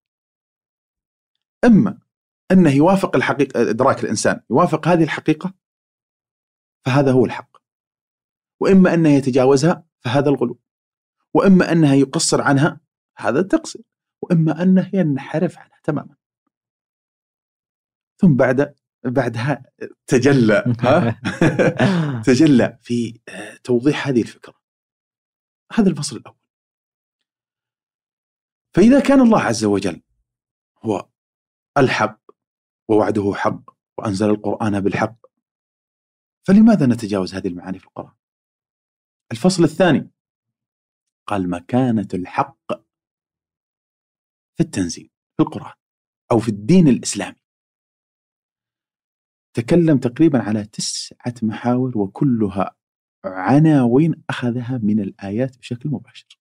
إما أنه يوافق الحقيقة، إدراك الإنسان يوافق هذه الحقيقة فهذا هو الحق، وإما أنه يتجاوزها فهذا الغلو، وإما أنه يقصر عنها هذا التقصير، وإما أنه ينحرف عنها تماما. ثم بعدها تجلى في توضيح هذه الفكرة. هذا الفصل الأول. فإذا كان الله عز وجل هو الحق ووعده حق وأنزل القرآن بالحق، فلماذا نتجاوز هذه المعاني في القرآن؟ الفصل الثاني قال مكانة الحق في التنزيل في القرآن أو في الدين الإسلامي. تكلم تقريبا على 9 محاور، وكلها عناوين أخذها من الآيات بشكل مباشر.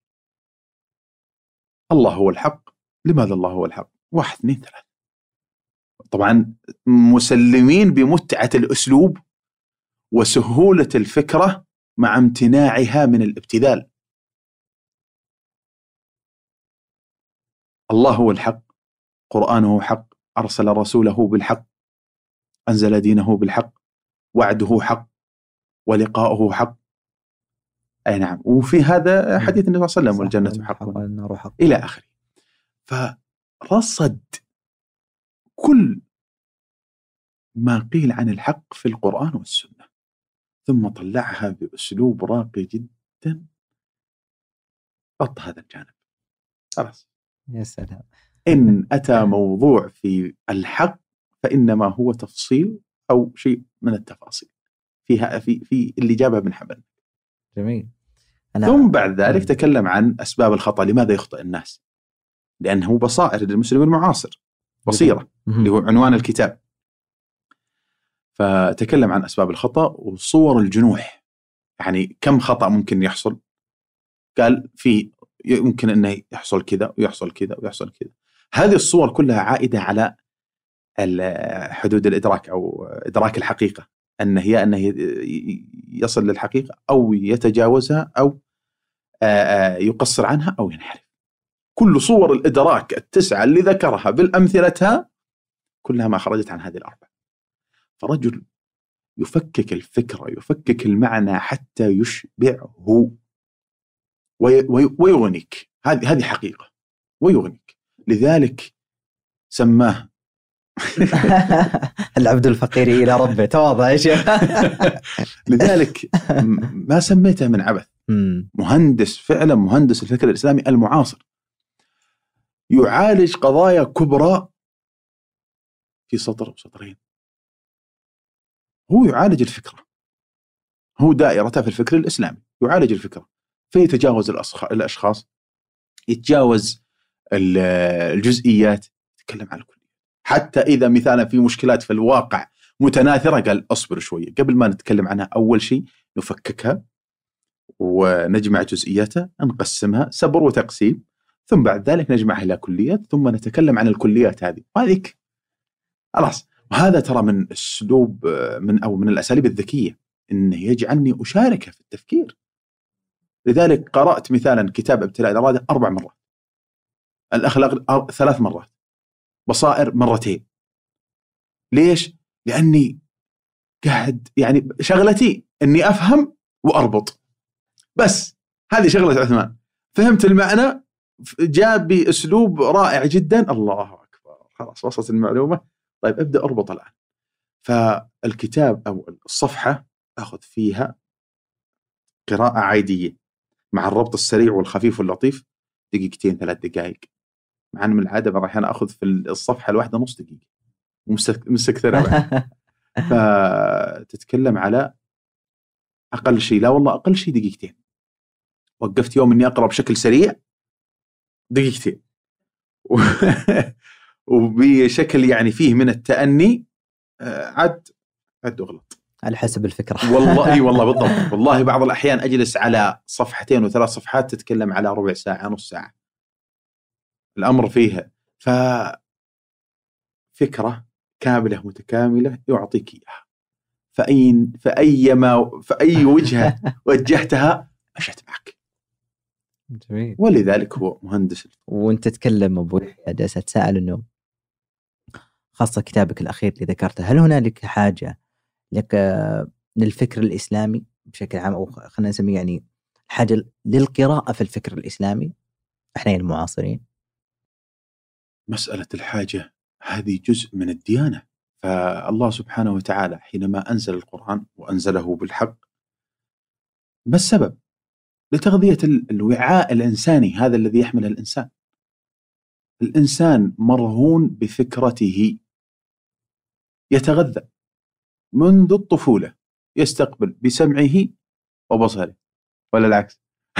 الله هو الحق. لماذا الله هو الحق؟ 1 2 3. طبعا مسلمين بمتعة الأسلوب وسهولة الفكرة مع امتناعها من الابتذال. الله هو الحق، قرآنه حق، أرسل رسوله بالحق، أنزل دينه بالحق، وعده حق، ولقاؤه حق. أي نعم. وفي هذا حديث النبي صلى الله عليه وسلم والجنة حق والنار حق إلى آخره. فرصد كل ما قيل عن الحق في القرآن والسنة، ثم طلعها بأسلوب راقي جدا، غطى هذا الجانب. خلاص.
يا سلام.
إن أتى موضوع في الحق فإنما هو تفصيل أو شيء من التفاصيل فيها في اللي جابها من حبل.
جميل.
ثم بعد ذلك تكلم عن أسباب الخطأ، لماذا يخطئ الناس، لأنه بصائر للمسلم المعاصر، بصيرة اللي هو عنوان الكتاب. فتكلم عن أسباب الخطأ وصور الجنوح، يعني كم خطأ ممكن يحصل. قال في يمكن أنه يحصل كذا ويحصل كذا ويحصل كذا. هذه الصور كلها عائدة على حدود الإدراك أو إدراك الحقيقة، أنه يصل للحقيقة أو يتجاوزها أو يقصر عنها أو ينحرف. كل صور الإدراك 9 اللي ذكرها بالأمثلتها كلها ما خرجت عن هذه ال4. فرجل يفكك الفكرة، يفكك المعنى حتى يشبعه ويغنيك. هذه حقيقة، ويغنيك. لذلك سماه
العبد الفقير إلى ربه تواضع يا شيخ.
لذلك ما سميته من عبث. مهندس، فعلا مهندس الفكر الإسلامي المعاصر، يعالج قضايا كبرى في سطر أو سطرين. هو يعالج الفكرة، هو دائرته في الفكر الإسلامي، يعالج الفكرة، فيتجاوز الأشخاص، يتجاوز الجزئيات، يتكلم عن الكلية. حتى إذا مثلا في مشكلات في الواقع متناثرة قال أصبر شوية، قبل ما نتكلم عنها أول شيء نفككها ونجمع جزئياتها، نقسمها صبر وتقسيم، ثم بعد ذلك نجمعها إلى كليات، ثم نتكلم عن الكليات هذه وهذيك. خلاص. وهذا ترى من أسلوب من الأساليب الذكية، إنه يجعلني أشارك في التفكير. لذلك قرأت مثلا كتاب ابتلاء الإرادة 4 مرات، الأخلاق 3 مرات، بصائر 2 مرات. ليش؟ لأني قاعد يعني شغلتي إني أفهم وأربط، بس هذه شغلة عثمان. فهمت المعنى، جاء بأسلوب رائع جدا، الله أكبر، خلاص وصلت المعلومة. طيب ابدأ أربط الآن. فالكتاب أو الصفحة أخذ فيها قراءة عادية مع الربط السريع والخفيف واللطيف 2 3 دقائق، مع أن من العادة بعض الأحيان أخذ في الصفحة الواحدة نص دقيقة مستكثرة. فتتكلم على أقل شيء، لا والله أقل شيء 2 دقيقة. وقفت يوم إني أقرأ بشكل سريع 2 دقيقة وبشكل يعني فيه من التأني عد أغلط
على حسب الفكرة.
والله والله بالضبط. والله بعض الأحيان أجلس على 2 و3 صفحات تتكلم على ربع ساعة نص ساعة الأمر فيها. ففكرة كاملة متكاملة يعطيك إياها، فأي وجهة وجهتها مشت معك.
جميل.
ولذلك هو مهندس.
وانت تتكلم أبو يحيى جالس أتساءل إنه خاصة كتابك الأخير اللي ذكرته، هل هنالك حاجة لك للفكر الإسلامي بشكل عام، أو خلينا نسميه يعني حاجة للقراءة في الفكر الإسلامي إحنا المعاصرين؟
مسألة الحاجة هذه جزء من الديانة. فالله سبحانه وتعالى حينما أنزل القرآن وأنزله بالحق، ما السبب؟ لتغذية الوعاء الإنساني هذا الذي يحمل الإنسان. الإنسان مرهون بفكرته، يتغذى منذ الطفولة، يستقبل بسمعه وبصره، ولا العكس؟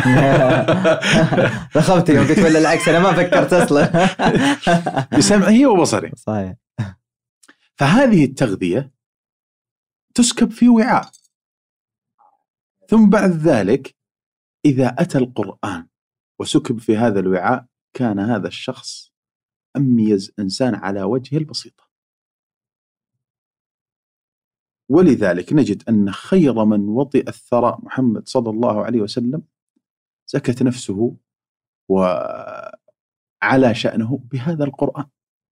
رخبت يوم قلت ولا العكس، أنا ما فكرت أصلا.
بسمعه وبصره،
صحيح.
فهذه التغذية تسكب في وعاء، ثم بعد ذلك إذا أتى القرآن وسكب في هذا الوعاء كان هذا الشخص أميز إنسان على وجه البسيطة. ولذلك نجد أن خير من وطئ الثرى محمد صلى الله عليه وسلم زكت نفسه وعلى شأنه بهذا القرآن.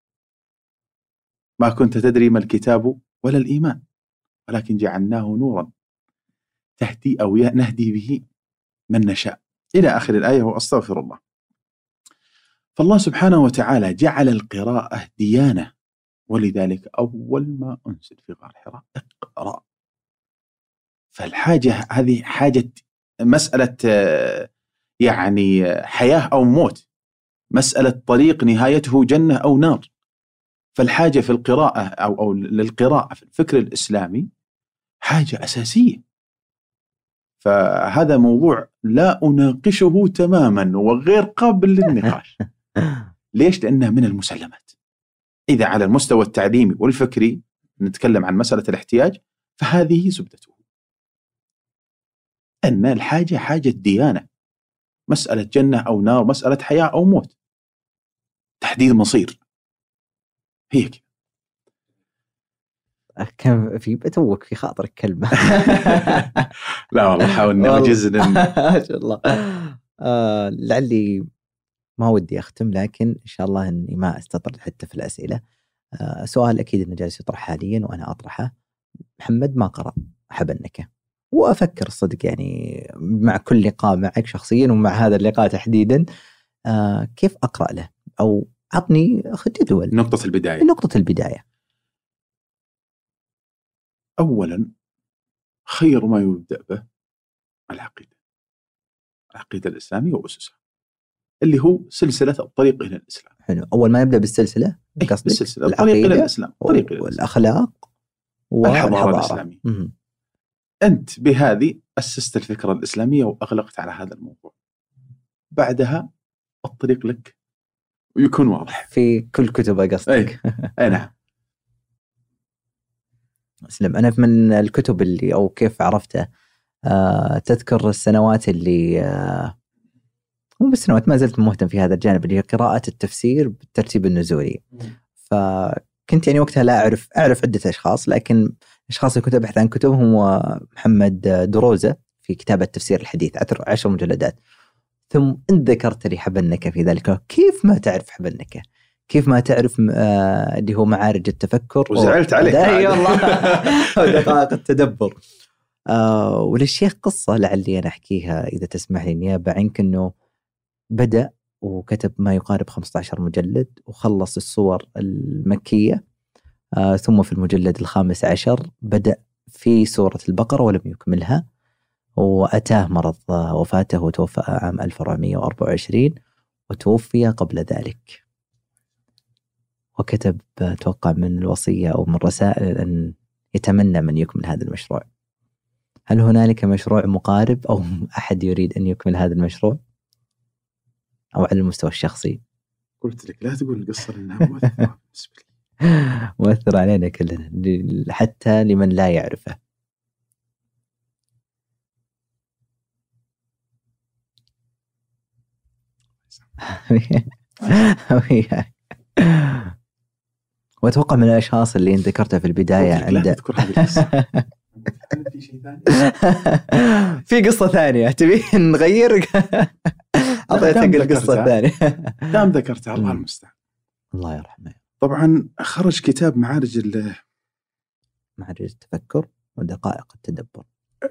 ما كنت تدري ما الكتاب ولا الإيمان ولكن جعلناه نورا تهدي أو نهدي به من نشاء إلى آخر الآية. وأستغفر الله. فالله سبحانه وتعالى جعل القراءة ديانة، ولذلك أول ما أنزل في غار حراء اقرأ. فالحاجة هذه حاجة مسألة يعني حياة أو موت، مسألة طريق نهايته جنة أو نار. فالحاجة في القراءة أو للقراءة في الفكر الإسلامي حاجة أساسية. فهذا موضوع لا أناقشه تماما وغير قابل للنقاش. ليش؟ لأنه من المسلمات. إذا على المستوى التعليمي والفكري نتكلم عن مسألة الاحتياج، فهذه زبدته. أن الحاجة حاجة ديانة، مسألة جنة أو نار، مسألة حياة أو موت، تحديد مصير، هي كده.
كم في بتوك في خاطرك كلمة.
لا والله حاولنا وجزنا.
ما شاء الله. لعلي ما ودي أختم، لكن إن شاء الله أني ما أستطرد حتى في الأسئلة. سؤال أكيد أنه جالس يطرح حاليا وأنا أطرحه. محمد ما قرأ حبنكة، وأفكر الصدق يعني مع كل لقاء معك شخصيا ومع هذا اللقاء تحديدا كيف أقرأ له، أو عطني جدول. نقطة البداية.
أولا خير ما يبدأ به العقيدة الإسلامية وأسسها، اللي هو سلسلة الطريق إلى الإسلام.
حلو. أول ما يبدأ بالسلسلة
بالسلسلة الطريق إلى الإسلام،
والأخلاق والحضارة
الإسلامية. أنت بهذه أسست الفكرة الإسلامية وأغلقت على هذا الموضوع. بعدها الطريق لك ويكون واضح
في كل كتب قصدك.
أي نعم.
أسلم. أنا من الكتب اللي أو كيف عرفته تذكر السنوات اللي مو بالسنوات، ما زلت مهتم في هذا الجانب، اللي هي قراءة التفسير بالترتيب النزولي. فكنت يعني وقتها لا أعرف عدة أشخاص، لكن الأشخاص اللي كنت أبحث عن كتبهم هو محمد دروزة في كتابة تفسير الحديث 10 مجلدات. ثم إن ذكرت لي حبنكة في ذلك، كيف ما تعرف حبنكة، كيف ما تعرف اللي هو معارج التفكر،
وزعلت عليك.
أي والله. دقائق التدبر. وللشيخ قصة لعلي أنا أحكيها إذا تسمح لي نيابة عنك، أنه بدأ وكتب ما يقارب 15 مجلد وخلص الصور المكية، ثم في المجلد 15 بدأ في سورة البقرة ولم يكملها، وأتاه مرض وفاته وتوفى عام 1424 وتوفي قبل ذلك. وكتب توقع من الوصية أو من رسائل أن يتمنى من يكمل هذا المشروع. هل هنالك مشروع مقارب أو أحد يريد أن يكمل هذا المشروع أو على المستوى الشخصي؟
قلت لك لا تقول القصة لأنها مؤثرة بالنسبة لي.
مؤثر علينا كلنا حتى لمن لا يعرفه. وأتوقع من الأشخاص اللي أنت ذكرتها في البداية
لا تذكر هذه القصة. في شيء ثاني؟
في قصة ثانية تبي نغير؟ أعطيتك القصة الثانية.
دام ذكرتها الله المستعان.
الله يرحمه.
طبعا خرج كتاب معارج
التفكر ودقائق التدبر.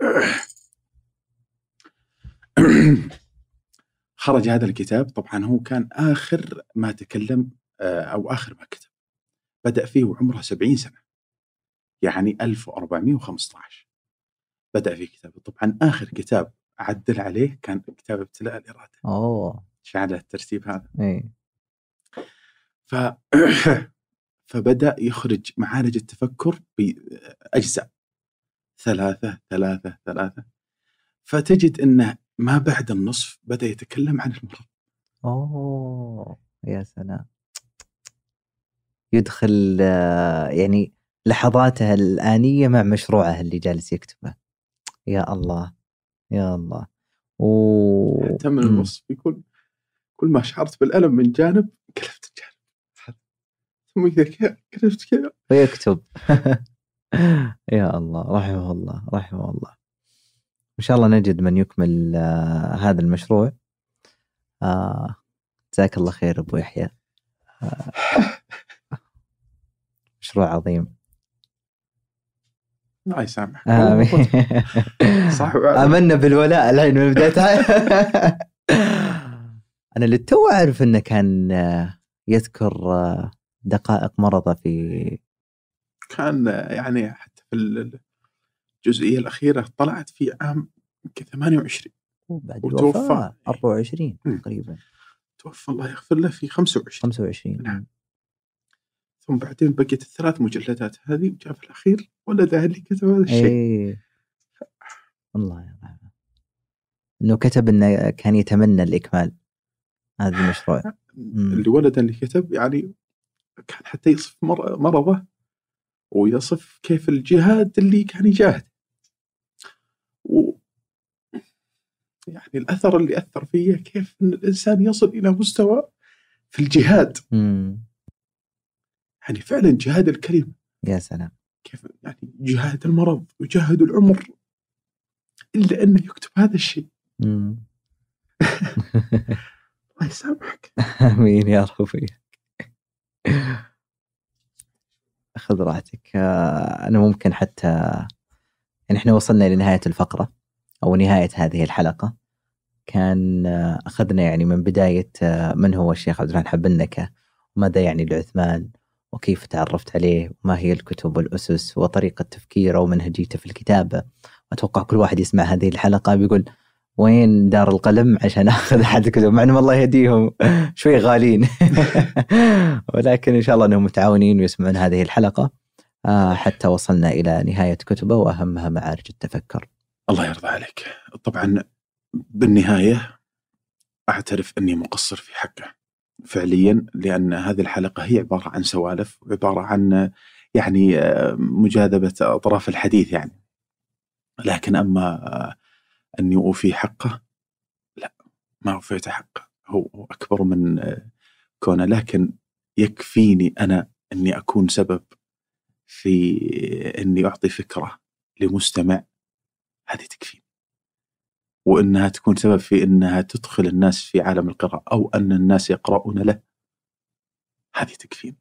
خرج هذا الكتاب، طبعا هو كان آخر ما تكلم أو آخر ما كتب، بدأ فيه وعمره 70 سنة، يعني 1415 بدأ فيه كتابه. طبعا آخر كتاب عدل عليه كان كتاب ابتلاء الإرادة. شعل الترتيب هذا. فبدأ يخرج معارج التفكر بأجزاء 3 فتجد أنه ما بعد النصف بدأ يتكلم عن المرض.
يا سلام. يدخل يعني لحظاته الآنية مع مشروعه اللي جالس يكتبه. يا الله يا الله.
حتى من الوصف يقول كل ما شعرت بالألم من جانب كلفت الجانب، ثم إذا كلفت كذا
ويكتب. يا الله رحمه الله رحمه الله. إن شاء الله نجد من يكمل هذا المشروع. جزاك الله خير أبو يحيى. مشروع عظيم.
الله يسامحك.
صح. آمنا بالولاء الحين من بداية. أنا اللي تو أعرف إنه كان يذكر دقائق مرضى
كان يعني حتى في الجزئية الأخيرة طلعت في عام 28
وتوفى 24 تقريبا.
توفى الله يغفر له في 25.
نعم.
ثم بعدين بقيت ال3 مجلدات هذه، وجاء في الأخير ولده اللي كتب هذا الشيء.
الله يرحمه. إنه كتب إنه كان يتمنى الإكمال هذا المشروع.
اللي ولده اللي كتب يعني كان حتى يصف مرضه ويصف كيف الجهاد اللي كان يجاهد، يعني الأثر اللي أثر فيه كيف إن الإنسان يصل إلى مستوى في الجهاد. يعني فعلا جهاد الكلمة.
يا سلام.
كيف يعني جهاد المرض وجهاد العمر إلا أنه يكتب هذا الشيء. الله يسامحك.
آمين يا ربي. أخذ راحتك. أنا ممكن حتى يعني إحنا وصلنا لنهاية الفقرة أو نهاية هذه الحلقة. كان أخذنا يعني من بداية من هو الشيخ عبد الرحمن حب النكهة، وماذا يعني لعثمان، وكيف تعرفت عليه، وما هي الكتب والأسس وطريقة تفكيره ومنهجيته في الكتابة. أتوقع كل واحد يسمع هذه الحلقة بيقول وين دار القلم عشان أخذ أحد الكتب، مع أنهم الله يهديهم شوي غالين. ولكن إن شاء الله أنهم متعاونين ويسمعون هذه الحلقة حتى وصلنا إلى نهاية كتبه وأهمها معارج التفكر.
الله يرضى عليك. طبعا بالنهاية أعترف أني مقصر في حقه فعليا، لأن هذه الحلقة هي عبارة عن سوالف وعبارة عن يعني مجاذبة أطراف الحديث يعني، لكن أما أني أوفي حقه لا، ما أوفيت حقه. هو أكبر من كونه، لكن يكفيني أنا أني أكون سبب في أني أعطي فكرة لمستمع، هذه تكفيني، وأنها تكون سبب في أنها تدخل الناس في عالم القراءة أو أن الناس يقرؤون له، هذه تكفيني.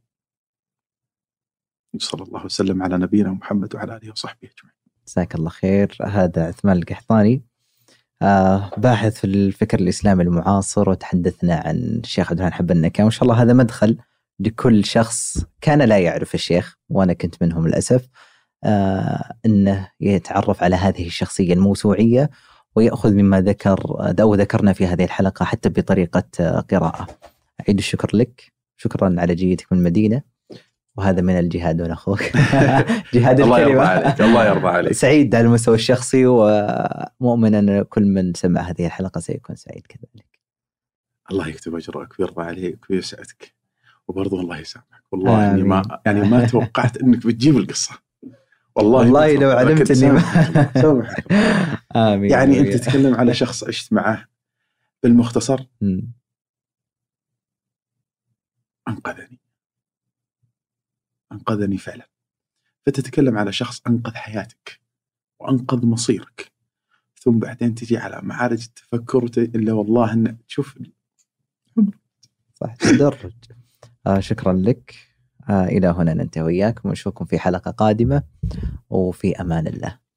صلى الله وسلم على نبينا محمد وعلى آله وصحبه أجمعين.
جزاك الله خير. هذا عثمان القحطاني، باحث في الفكر الإسلامي المعاصر، وتحدثنا عن الشيخ عبد الرحمن حب النكهة. وإن شاء الله هذا مدخل لكل شخص كان لا يعرف الشيخ، وأنا كنت منهم للأسف، أنه يتعرف على هذه الشخصية الموسوعية ويأخذ مما ذكرنا في هذه الحلقة حتى بطريقة قراءة. أعيد الشكر لك، شكرا على جيتك من المدينة، وهذا من الجهاد ونخوك. جهاد
الله
الكلمة.
يرضى عليك، الله يرضى عليك.
سعيد على المستوى الشخصي، ومؤمن أن كل من سمع هذه الحلقة سيكون سعيد كذلك.
الله يكتب أجرك ويرضى عليك ويسعدك، وبرضه الله يسامحك. والله إني ما توقعت إنك بتجيب القصة. والله
لو علمت إني
سامحك.
آمين.
يعني أنت تتكلم على شخص عشت معه بالمختصر، أنقذني فعلا. فتتكلم على شخص أنقذ حياتك وأنقذ مصيرك، ثم بعدين تجي على معارج التفكر إلا والله إن تشوف
صح تدرج. شكرا لك. إلى هنا ننتهي وإياكم، ونشوفكم في حلقة قادمة، وفي أمان الله.